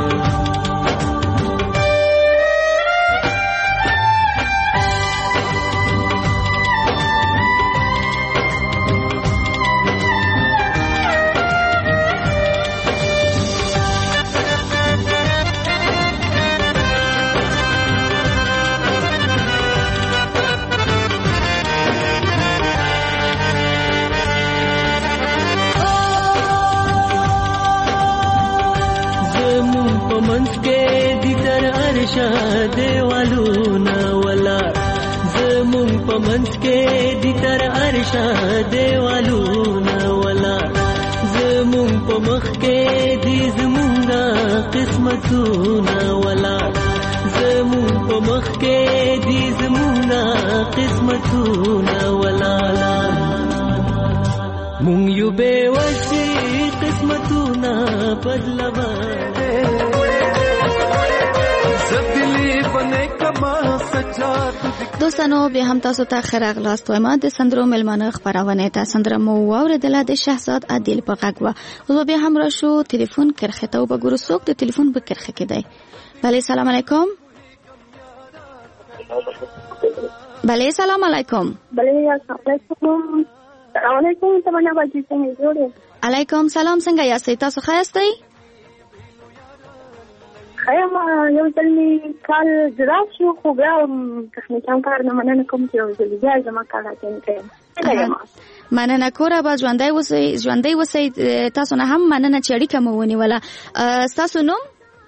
دیوالونه ولا زمون په منځ کې د تر عرشه دیوالونه ولا زمون په مخ کې د زمونږه قسمتونه ولا زمون په مخ کې د زمونږه قسمتونه ولا مونږ یو به وسی قسمتونه بدلوه دوستانو بیا هم تاسو ته ښه راغلاست وایم. د سندرو مېلمانه خپرونه ته سندره مو واورېدله د شهزاد عادل په غږ وه. اوس به بیا هم راشو تلیفون کرښې ته وبګورو څوک د تلیفون په کرښه کې دی. بله سلام علیکم. بله سلام علیکم. بله السلام علیکم. سلام علیکم. تمنا باجی څنګه جوړه؟ علیکم سلام. څنګه یاستئ تاسو ښه یاستئ؟ خیام یو ځل مې کال جدا شو خو بیا تخنیکان کار نه مننه کوم چې یو ځل بیا زما کار اټینډ کړم. مننه کور آباد ژوندی اوسئ ژوندی اوسئ. تاسو نه هم مننه چې اړیکه مو ونیوله. ستاسو نوم؟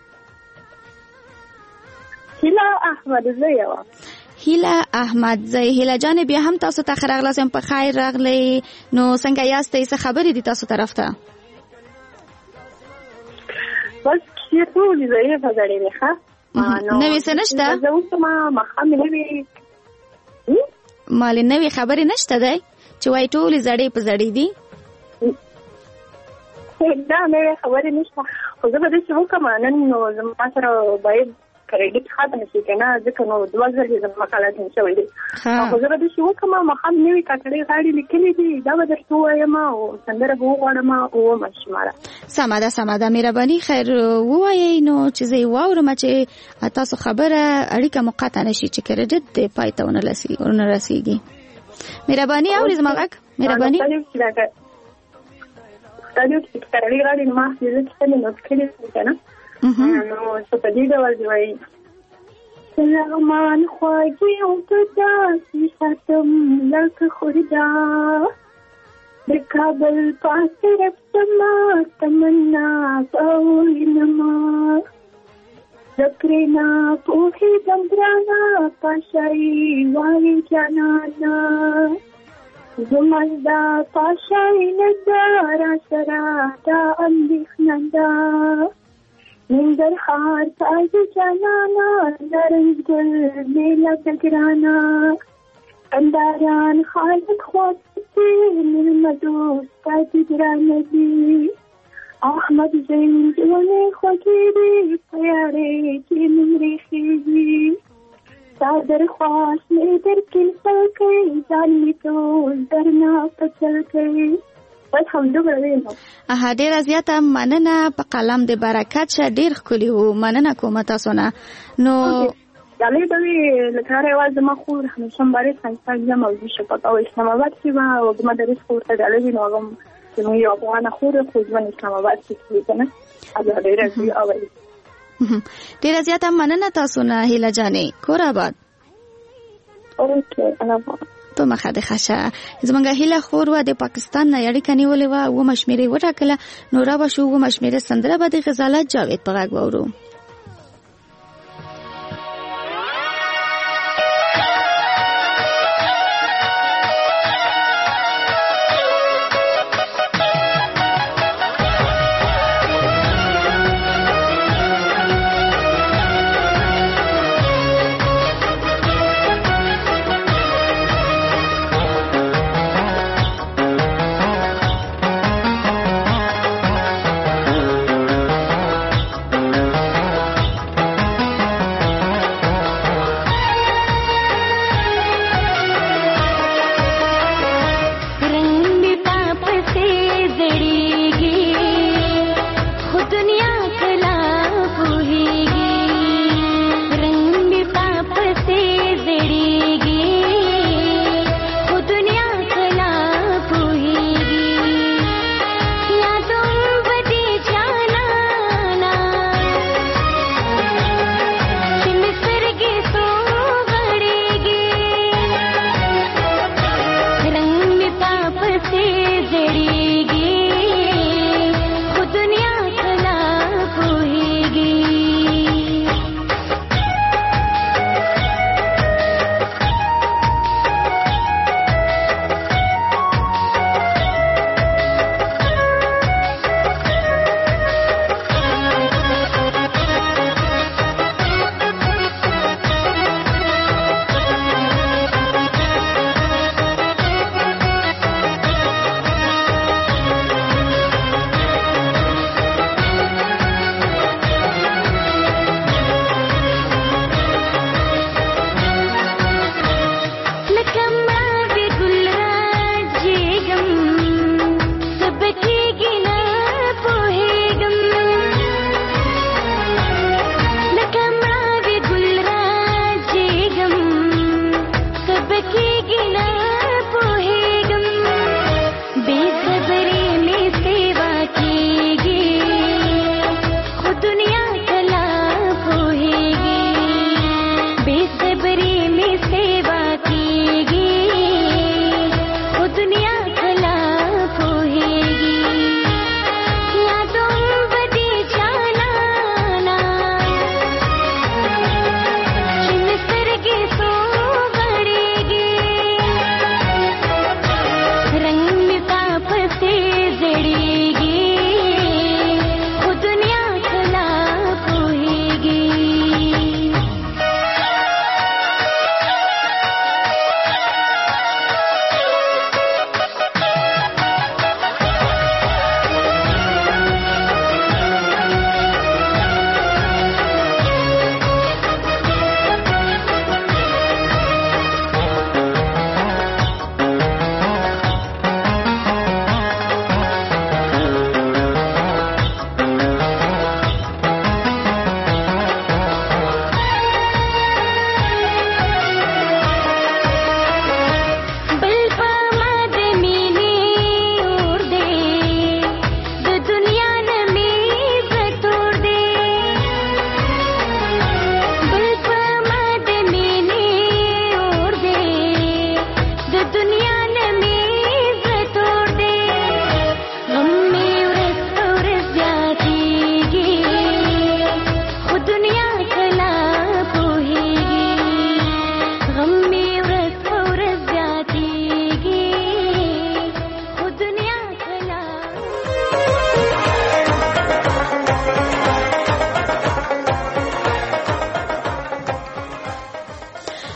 هیله احمدزی وه. هیله احمدزی. هیله جانې بیا هم تاسو ته ښه راغلاست یم. په خیر راغلی. نو څنګه یاستئ؟ څه خبرې دي تاسو طرف ته؟ بس چې ټول زړې په زړې نه ښه نوې څه نشته؟ زه اوس ما مخام نوې مالې نوې خبرې نشته دی چې وایي ټولې زړې په زړې دي؟ دا نوې خبرې نشته خو زه به داسې وکړم نن نو زما سره باید کریډټ ختم شي که نه ځکه نو دوه ځلې زما کال اټینډ شوی دی خو زه به داسې وکړم مخام نوې کاکړۍ غاړې لیکلې دي دا به درته ووایم او سندره به وغواړم وومه شماره. سمه ده سمه ده. مهرباني خیر ووایئ نو چې زه یې واورم چې تاسو خبره اړیکه مو قطع نه شي چې کریډټ دې پای ته ونه رسېږي. مهرباني اورئ زما غږ؟ مهرباني تاسو چې کاکړۍ غاړې نو ما خپله کیسه نوټ کړې ده که نه نو څه په دې ډول دې وایي سلامان خواږې او ته داسې ساتم لکه خوردا د کابل پاسې رفتما تمنا باوینما د پرېنا پوهېدم ګرانه پاشایي وایي جانانه زموږ دا پاشایي نه ده راسره دا اندېښنه ده ننګرهار تاج جانانا نارنج ګل میله د ګرانه کندهاران خالد خواستی مېلمه دوست تاج ګرانه دي احمد زین ځوانې خوږې دي په یارۍ کې نمرې خېږي ستا درخواست مې در کینسل کړی ځان مې ټول درنه په چل کړی. اها ډیره زیاته مننه. په قلم د برکت شه ډیر ښکلي وو. مننه کومه تاسو نه. نو ډالۍ به وي لکه هر یوازې زما خور همیشم بارې افغانستان ځه موجود شو په او اسلام آباد کې به وږمه درس خور ته ډالۍ وي نو هغه زموږ یو افغانه خور خو ژوند اسلام آباد کې کړي که نه هغه ډېره ښه اوري. ډیره زیاته مننه تاسو نه هیله جانې. کور آباد. اوکې الله په مخه د خشه زمونږ هیله خور وه د پاکستان نه اړیکه نیولې وه اوومه شمېره یې وټاکله. نو رابه شو اوومه شمېره سندره به د غزالت جاوید په غږ واورو.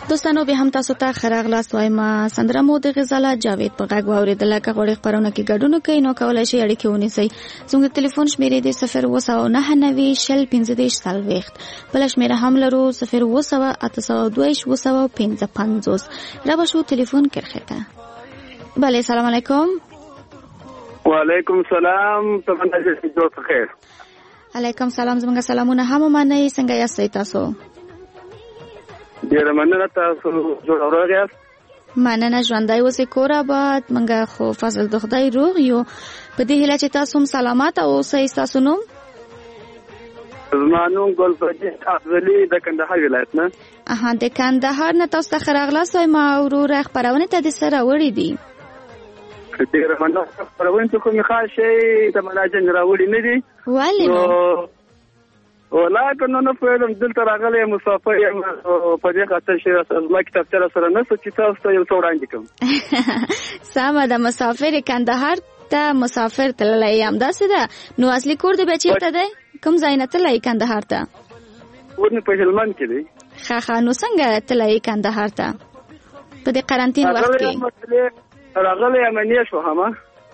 دوستانو به هم تاسو ته خراغلاست وایم. سندره مو د غزاله جاوید په غږ واوریدله. که غواړئ خپرونه کې ګډون وکړئ نو کولی شئ اړیکې ونیسئ. زموږ ټلیفون شمیرې دی صفر اووه سوه نهه نوي شل پنځه دېرش څلوېښت. بله شمیره هم لرو صفر اووه سوه اته سوه دوهویشت اووه سوه پنځه پنځوس. رابه شو ټلیفون کرښې ته. بله سلام علیکم. وعلیکم سلام. تمنا چې جوړ په خیر. علیکم سلام. زموږ سلامونه هم ومنئ. څنګه یاستئ تاسو؟ ډیره مننه. تاسو جوړ روغ یاست؟ مننه. ژوندی اوسئ، کور آباد. موږ خو فضل د خدای روغ یو. په دې هیله چې تاسو هم سلامت اوسئ. ستاسو نوم؟ زما نوم ګلبدین افضلي د کندهار ولایت نه. اها، د کندهار نه تاسو ته ښه راغلاست وایم. وروره خپرونې ته د څه راوړي دي؟ ډیره مننه. خپرونې ته کومې خاص شی د ملاجن راوړي نه دي. ولې نو؟ ولا کنه نه پوهېدم، دلته راغلی مسافر یم. په دې خاطر چې زما کتابچه راسره نشته چې تاسو ته یو څه وړاندې کړم. سمه ده. مسافر کندهار ته مسافر تللی یم، داسې ده. نو اصلي کور دې بیا چېرته دی؟ کوم ځای نه تللی کندهار ته؟ کور مې په هلمند کې دی. ښه ښه. نو څنګه تللی کندهار ته په دې قرنطین وخت کې؟ راغلی یم نیه شو همه.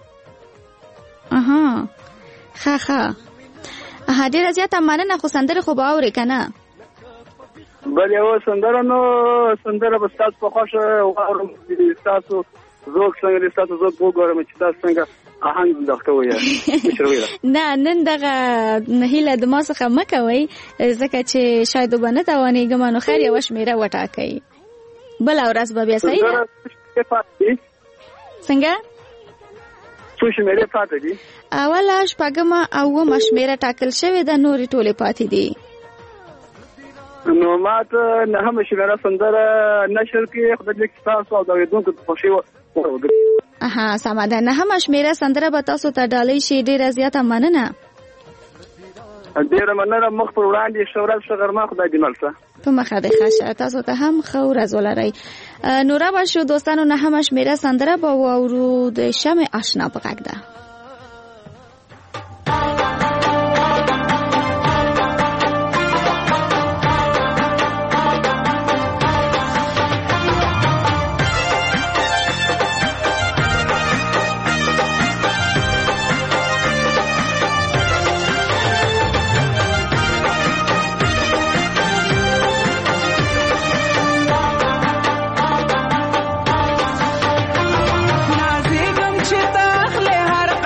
اها، ښه ښه. اها، ډېره زیاته مننه. خو سندرې خو به اورې که نه؟ بل یوه سندره نو سندره به ستاسو په خوښه واورم. ستاسو ذوق څنګه دی؟ ستاسو ذوق وګورم چې تاسو څنګه آهنګ دغته ویل. نه، نن دغه هیله د ما څخه مه کوئ، ځکه چې شاید وبه نه توانېږم. نو خیر یوه شمېره وټاکئ، بله ورځ به بیا. صحیح ده؟ څنګه؟ څو شمېرې پاتې دي؟ اوله شپږمه او اوومه شمېره ټاکل شوې ده، نورې ټولې پاتې دي. نو ما ته نهمه شمېره سندره نشر کړي. خدای دې ستاسو او د اورېدونکو د خوښۍ وکړي. اها، سمه ده. نهمه شمېره سندره به تاسو ته ډالۍ شي. ډېره زیاته مننه. ډېره مننه. مخ پر وړاندې ښه ورځ ښه غرمه. خدای دې مل شه. په مخه دې ښه شه. تاسو ته هم ښه ورځ ولرئ. نو رابه شو دوستانو، نهمه شمېره سندره به واورو. د شمع اشنا په غږ ده. نازېږم چې ته اخلې هر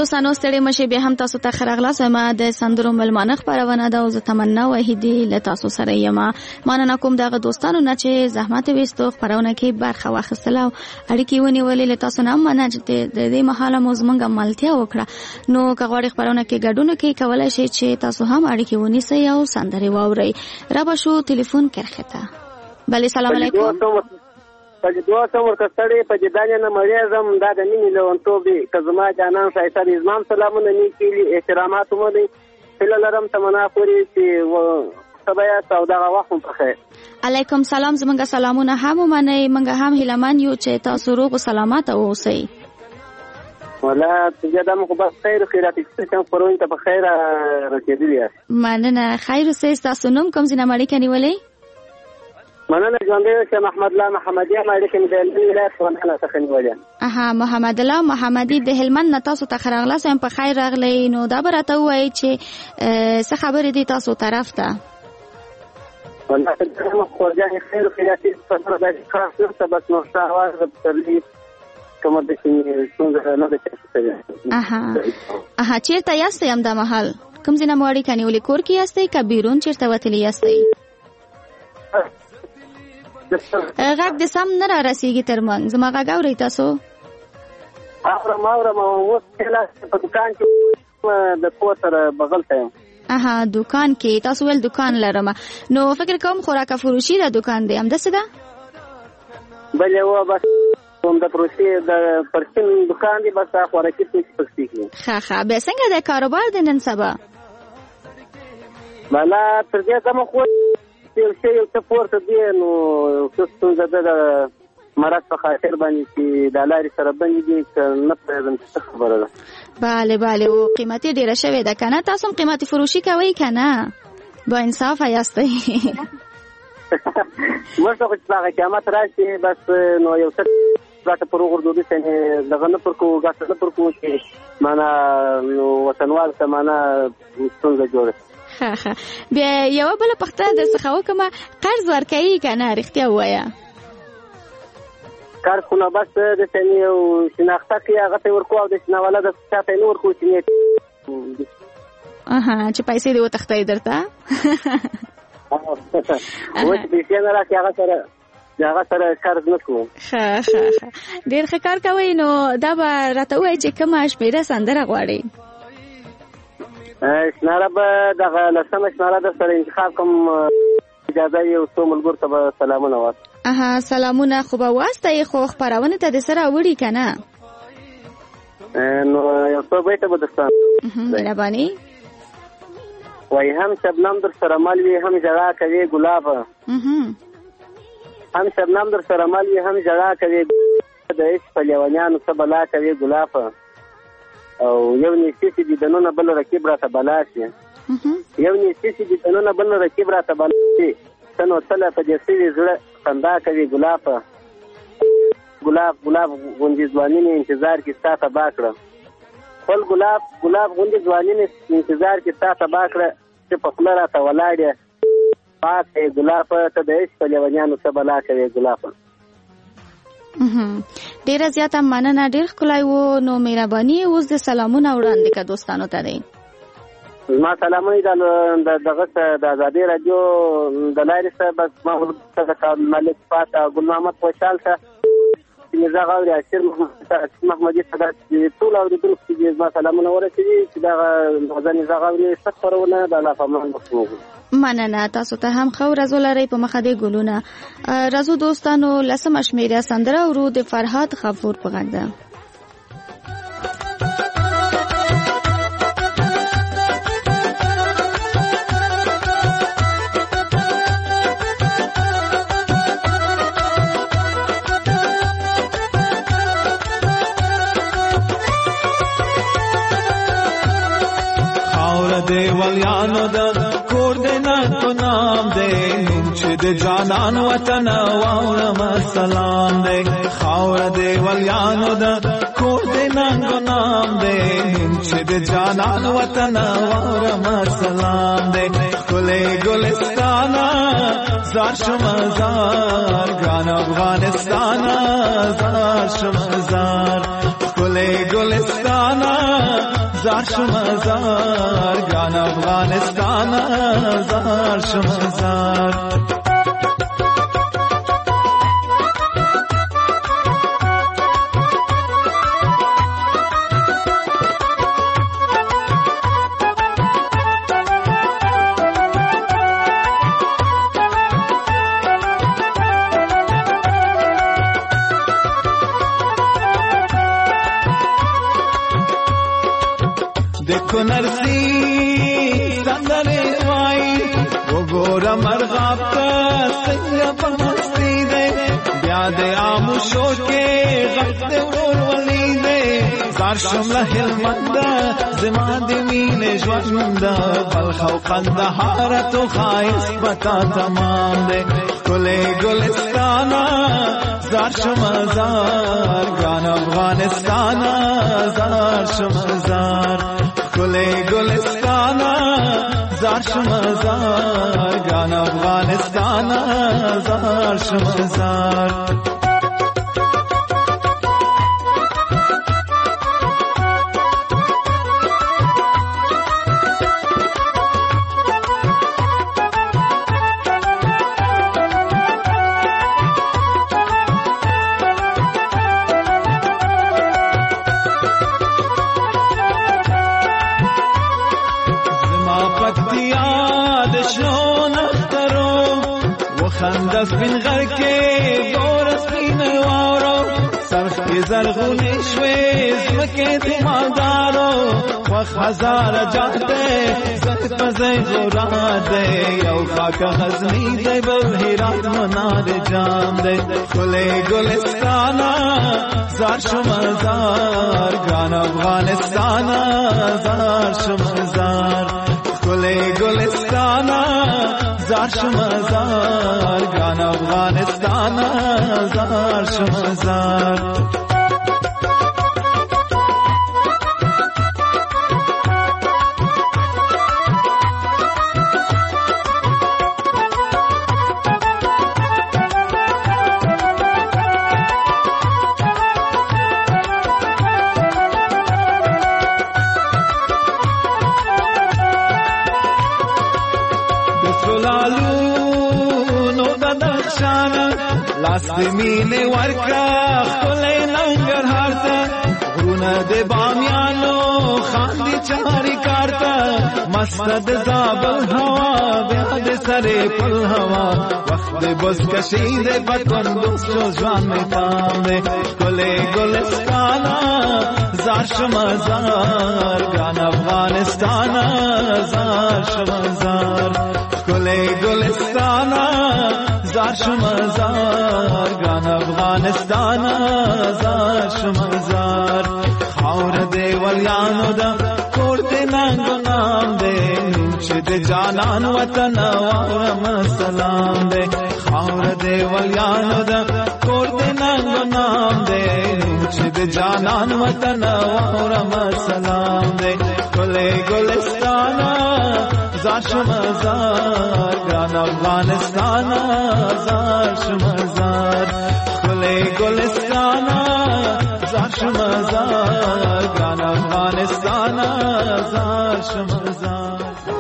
دوستانو ستړي مشه به هم تاسو ته خراغلاس ما د سندرو ملمانه خبرونه ده او زه تمنا وحیدی له تاسو سره یم. مننه کوم دغه دوستانو نه چې زحمت وستو خبرونه کې برخه واخیستله او اړیکې ونیولې. له تاسو نه مننه چې د دې مهاله مو زمونږ ملتیا وکړه. نو که غواړئ خبرونه کې ګډون کې کولای شئ چې تاسو هم اړیکې ونیسئ او سندرې واورئ. را به شو ټلیفون کرخته. بله سلام علیکم. په دوه سو ورته ستړي په جدانه نه مریضم دا د مینې لونتوبې که زما جانان ښایسته د ازمام سلامونه نه کېلي احترامات مو دی هیله لرم تمنا پورې چې سبا یاست او دغه وخت مو پخیر. علیکم سلام. زمونږ سلامونه هم ومنئ. موږ هم هیلهمن یو چې تاسو روغ او سلامت اوسئ. ولا تجدا مو بس خیر خیرات چې پرون ته په خیر رسیدلی یاست. مننه. خیر اوسئ. تاسو نوم کوم ځای نه اړیکه نیولئ؟ مننه ژوندی شه محمد الله محمدی ما اړیکه نیولې ولایت څخه څخه نیولې. اها محمد الله محمدی د هلمند نه تاسو ته خراغلاس هم په خیر راغلی. نو دا به راته ووایئ چې څه خبرې دي تاسو طرف ته؟ والله ته خورجان خیر خیراتي څخه د خاص څه بس نو شاوار د ترلی کومه د څنګه نه ده. اها اها چیرته یاستئ هم دا محل؟ کوم ځای نه مو اړیکه نیولې؟ کور کې یاستئ که بیرون چیرته وتلي یاستئ؟ غږ د سم نه را رسیږي تر موږ. زما غږ اورئ تاسو؟ اورم اورم اوس په دکان کې د کور سره بغل ته یم. اها دکان کې تاسو ول دکان لرم. نو فکر کوم خوراک فروشي د دکان دی همداسې ده؟ بلې و بس کوم د فروشي د پرچین دکان دی بس خوراکي څه پکې کوي. ښه ښه. بیا څنګه د کاروبار د نن سبا؟ بلا تر دې کوم خو یو شی یو څه پورته دی نو څه څه د مراد په خاطر باندې چې د لارې سره باندې دي نه پرېږدم څه خبره ده. بله بله. او قیمتي ډېره شوې ده که نه؟ تاسو هم قیمتي فروشي کوئ که نه؟ با انصافه یاستئ. موږ ته خو چې هغه قیامت راشي بس نو یو څه ګټه پر وغورځو دې دغه نه پر کوو ګټه نه پر کوو چې معنا وطنوال ته معنا ستونزه جوړه. ښه ښه. بیا یوه بله پوښتنه درڅخه وکړمه. قرض ورکوي که نه؟ رښتیا ووایه. قرض خو نه بس داسې یو شناخته کې هغه ته یې ورکوو او د شناولده چا ته یې نه ورکوو چې نیت اها چې پیسې دې وتښتوي درته. اوس چې پیسې نه راشي هغه سره د هغه سره قرض نه کوو. ښه ښه ښه. ډېر ښه کار کوئ. نو دا به راته ووایئ چې کومه شمېره سندره غواړئ؟ شناره به دغه لسمه شناره در سره انتخاب کوم. اجازه یو څو ملګرو ته به سلامونه واست. اها سلامونه خو به واستئ خو خپرونې ته د سره وړي که نه؟ نو یو څو بیته به درته مهرباني. وایي هم شبنم در سره مل وي هم ژړا کوي ګلابه. هم شبنم در سره مل وي هم ژړا کوي د عشق په لیونیانو څه بلا کوي ګلابه. او یو نیستي چې د دنونه بل رقیب راته بلا شي. یو نیستي چې د دنونه بل رقیب راته بلا شي. ته نو تله په دې سوي زړه خندا کوي ګلابه. ګلاب ګلاب غوندې ځواني مې انتظار کې ستا تباه کړه. خپل ګلاب ګلاب غوندې ځواني مې انتظار کې ستا تباه کړه چې په خوله راته ولاړ یې پاک یې ګلابه. ته د عشق په لیونیانو څه بلا کوې ګلابه. ډیره زیاته مننه. ډیر ښکلی و. نو مهرباني اوس د سلامونه وړاندې که دوستانو ته دی. زما سلامونه د دغه د ازادي راډیو د لارې څخه بس ما ورته ملک فات او ګل محمد خوشحال ته چې مرزا غاوري عاشر محمدي ته ټول اورېدونکو چې زما سلامونه ورسېږي چې دغه مرزا مرزا غاوري ښه خپرونه د الله په امان وکړو. مننه. تاسو ته هم ښه ورځ ولرئ په مخه دې ګلونه. راځو دوستانو لسمه شمېره سندره ورو د فرهاد غفور په غږ ده. دیوالیانو دا کور دینا تو نام دے نوچ دے جانان وطن واورم سلام دے. خاور دیوالیانو دا کور دینا تو نام دے نوچ دے جانان وطن واورم سلام دے. کلے گلستانا زار شمزار گران افغانستانا زار شمزار. خلای گلستانا زار شما زار گان افغانستانا زار شما زار देखो नरसी संदरे वाई वो गोरा मरगाब का सैया पमस्ती दे ब्यादे आमुशो के गफ्ते और वली दे जार शुमला हिलमंदा जिमादी मीने ज्वंदा बलखौ कंदहार तो खाइस बता तमाम दे कुले गुलिस्ताना जार शुमा जार गान अफगानिस्ताना जार शुमा जार कुले गुलिस्ताना जार शुमा जार गान अफगानिस्ताना जार शुमा जार خندس بن غر کے گورس بن وارو سرخ کی زرغونی شویز مکے تمادارو وخ ہزار جاتے زد پزے غورا دے یو خاک غزنی دے بلہیرات منار جام دے کھلے گلستانا زار شما زار گان افغانستانا زار شما زار کھلے گلستانا زار شما زار گان افغانستانا زار شما زار لاس دی مینه ورکا خلای لنگر هارتا غرونه دی بامیانو خاندی چاری کارتا مستد زابل هوا بیاد سره پل هوا وقت بز کشید بطن دوستو جوان می پامده گله گلستانا زار شما زار گان افغانستانا زار شما زار گله گلستانا زار شما زار گان افغانستانا زار شما زار خاور دی ولیانو دا کور دی نانگو نام دی نوچ دی جانان وطن وارم سلام دی خاور دی ولیانو دا کور دی نانگو نام دی نوچ دی جانان وطن وارم سلام دی کلے گلستانا زار شما زار گان افغانستانا زار شما زار کلے گلستانا زار شما زار گان افغانستانا زار شما زار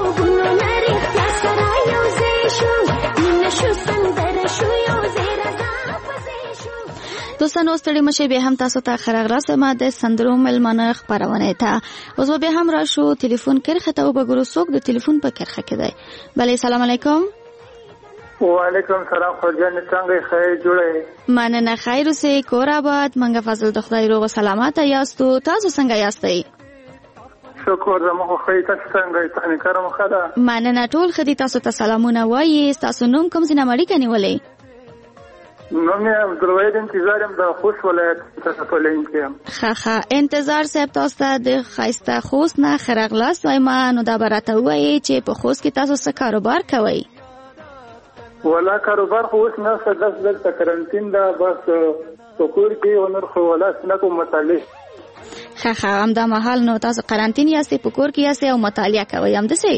دوستانو ستړي مشه به هم تاسو ته خرغراس ما د سندروم ملمنه خبرونه ته اوس به هم را شو ټلیفون کرخه ته وګورو څوک د ټلیفون په کرخه کې دی بله سلام علیکم وعلیکم سلام خورجان څنګه خیر جوړه مننه خیر اوسې کور آباد منګه فضل د خدای روغ سلامات یاستو تاسو څنګه یاستئ شکر زموږ خو تاسو څنګه تاسو کارم خدا مننه ټول خدي تاسو ته سلامونه وایي تاسو نوم کوم ځنه مړی کني ولې نو مې عبدالوحید انتظار هم د خوست ولایت تاسو په لین کې ښه ښه انتظار صاحب تاسو ته د ښایسته خوست نه ښه راغلاست وایم نو دا به راته ووایئ چې په خوست کې تاسو څه کاروبار کوئ ولا کاروبار خو اوس نه څه داس دلته کرنټین ده بس په کور کې ونر خو ولا څه کوم مطالعه ښه ښه همدا مهال نو تاسو کرنټین یاستئ په کور کې یاستئ او مطالعه کوئ همداسې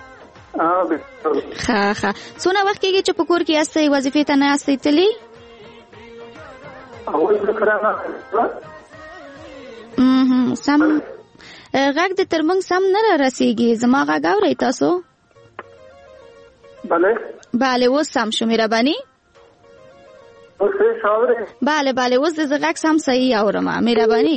ښه ښه څونه وخت کېږي چې په کور کې یاستئ وظیفې ته نه یاستئ تللي سم غږ د ترمنګ سم نه رسیږي. زما غږ اورئ تاسو؟ بله بله اوس سم شو. مهرباني. اوس ښه اورئ؟ بله بله اوس د غږ سم صحیح اورم. مهرباني.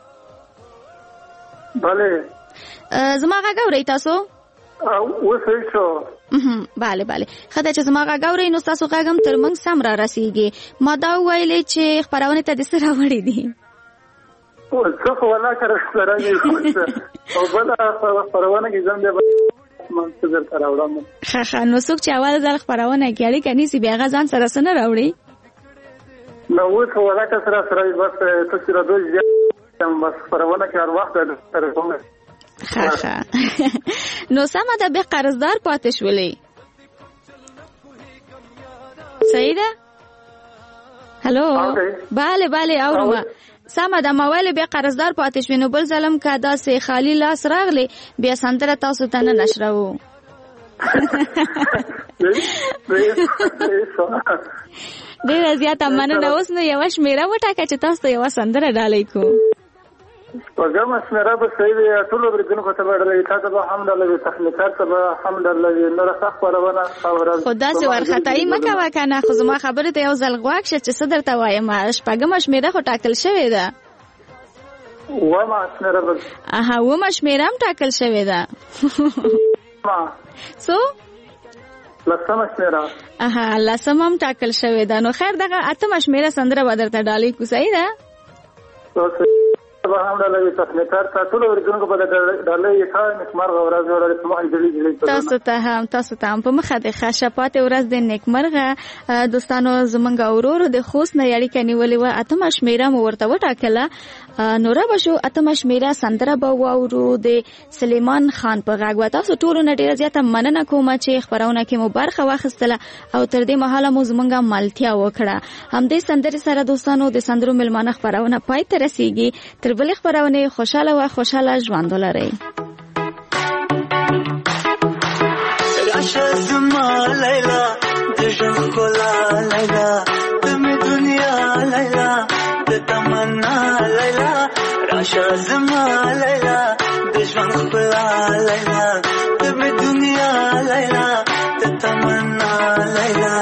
بله زما غږ اورئ تاسو؟ اوس ښه شو. بله بله ښه ده چې زما غږ اورئ نو ستاسو غږ هم ترمنګ سم را رسیږي. ما دا وویلې چې خپرونې ته د څه راوړي دي؟ څه خو ولا کړه راځي او بل خپرونه کې ځم بیا منځ تر راوړم. ښه ښه نو څوک چې اول ځل خپرونه کې اړیکه نیسي بیا هغه ځان سره څه نه راوړي؟ نو اوس خو ولا کړه سره سره بس تاسو را دوی بس خپرونه کې هر وخت سره کوم. ښه ښه نو سمه ده بیا قرضدار پاتې شولې. صحیح ده؟ هلو بله بله اورم. سمه ده ما ویلې بیا قرضدار پاتې شوې نو بل ځلم که داسې خالي لاس راغلی بیا سندره تاسو ته نه نشروو. ډېره زیاته مننه. اوس نو یوه شمېره وټاکه چې تاسو ته یوه سندره ډالۍ کړو. وګم شمېره به صحیح وي. ټولو اورېدونکو ته به ډالۍ تا ته به هم ډالۍ تخنیکار ته به هم ډالۍ نوره ښه خپرونه خو داسې وارخطایي مه کوه که نه. خو زما خبرې ته یو ځل غوږ شه چې څه درته وایم. شپږمه شمېره خو ټاکل شوې ده. اومه شمېره به اها اومه شمېره هم ټاکل شوې ده. څو؟ لسمه شمېره. اها لسمه هم ټاکل شوې ده. نو خیر دغه اتمه شمېره سندره به درته ډالۍ کړو. صحیح ده؟ تاسو ته هم تاسو ته هم په مخه د ښه شپاتې ورځ د نیکمرغه. دوستانو زمونږ ورور د خوست نه اړیکه نیولې وه. اتمه شمېره مو ورته وټاکله. نو رابه شو اتمه شمېره سندره به واورو د سلیمان خان په غږ وه. تاسو ټولو نه ډېره زیاته مننه کومه چې خپرونه کې مو برخه واخیستله او تر دې مهاله مو زمونږ ملتیا وکړه. همدې سندرې سره دوستانو د سندرو مېلمانه خپرونه پای ته رسیږي. تر بلې خپرونې خوشاله و خوشاله ژوند ولرئ. راشه زما لیلا د ژوند ښکلا لیلا د مې دنیا لیلا د تمنا لیلا. راشه زما لیلا د ژوند ښکلا لیلا د مې دنیا لیلا د تمنا لیلا.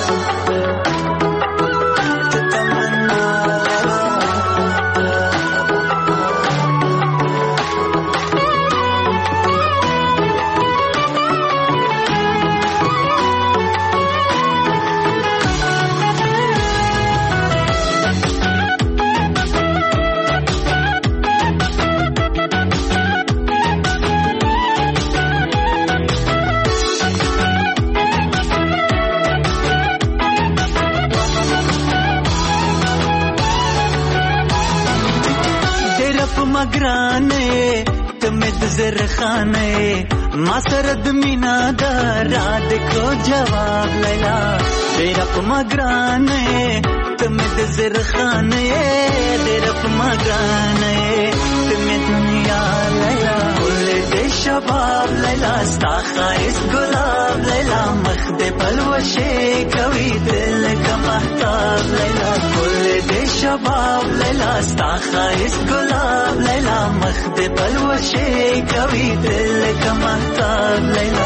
ګرانه ته مې د زرخانه ما سره د مینا د را دکو جواب لیلا. ډېر په ما ګرانه ته مې د زرخانه ډېر په ما ګرانه ته مې دنیا لیلا. ګل دې شباب لیلا ستا ښایست ګلاب لیلا مخ دې پلوشې کوي دل کا مهتاب لیلا. ګل دې شباب لیلا ستا ښایست ګلاب لیلا مخ دې پلوشې کوي دل کا مهتاب لیلا.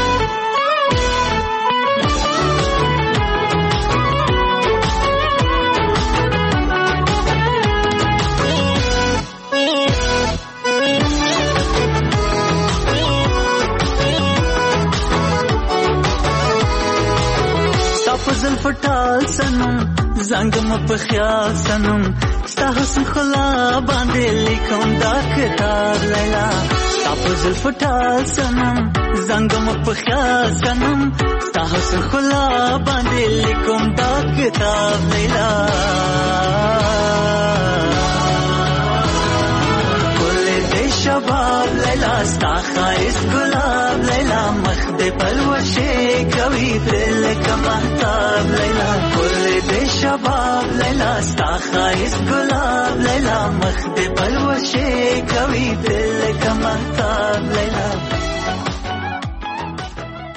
فضل فټال سنم زنګم په خیال سنم ستا حسن خلا باندې لیکم دا کتاب لیلا. ستا فضل فټال سنم زنګم په خیال سنم ستا حسن خلا باندې لیکم دا کتاب لیلا. شباب لیلا ستا ښایست ګلاب لیلا مخ دې پلوشې کوي دل کا مهتاب لیلا. ګل دې شباب لیلا ستا ښایست ګلاب لیلا مخ دې پلوشې کوي دل کا مهتاب لیلا.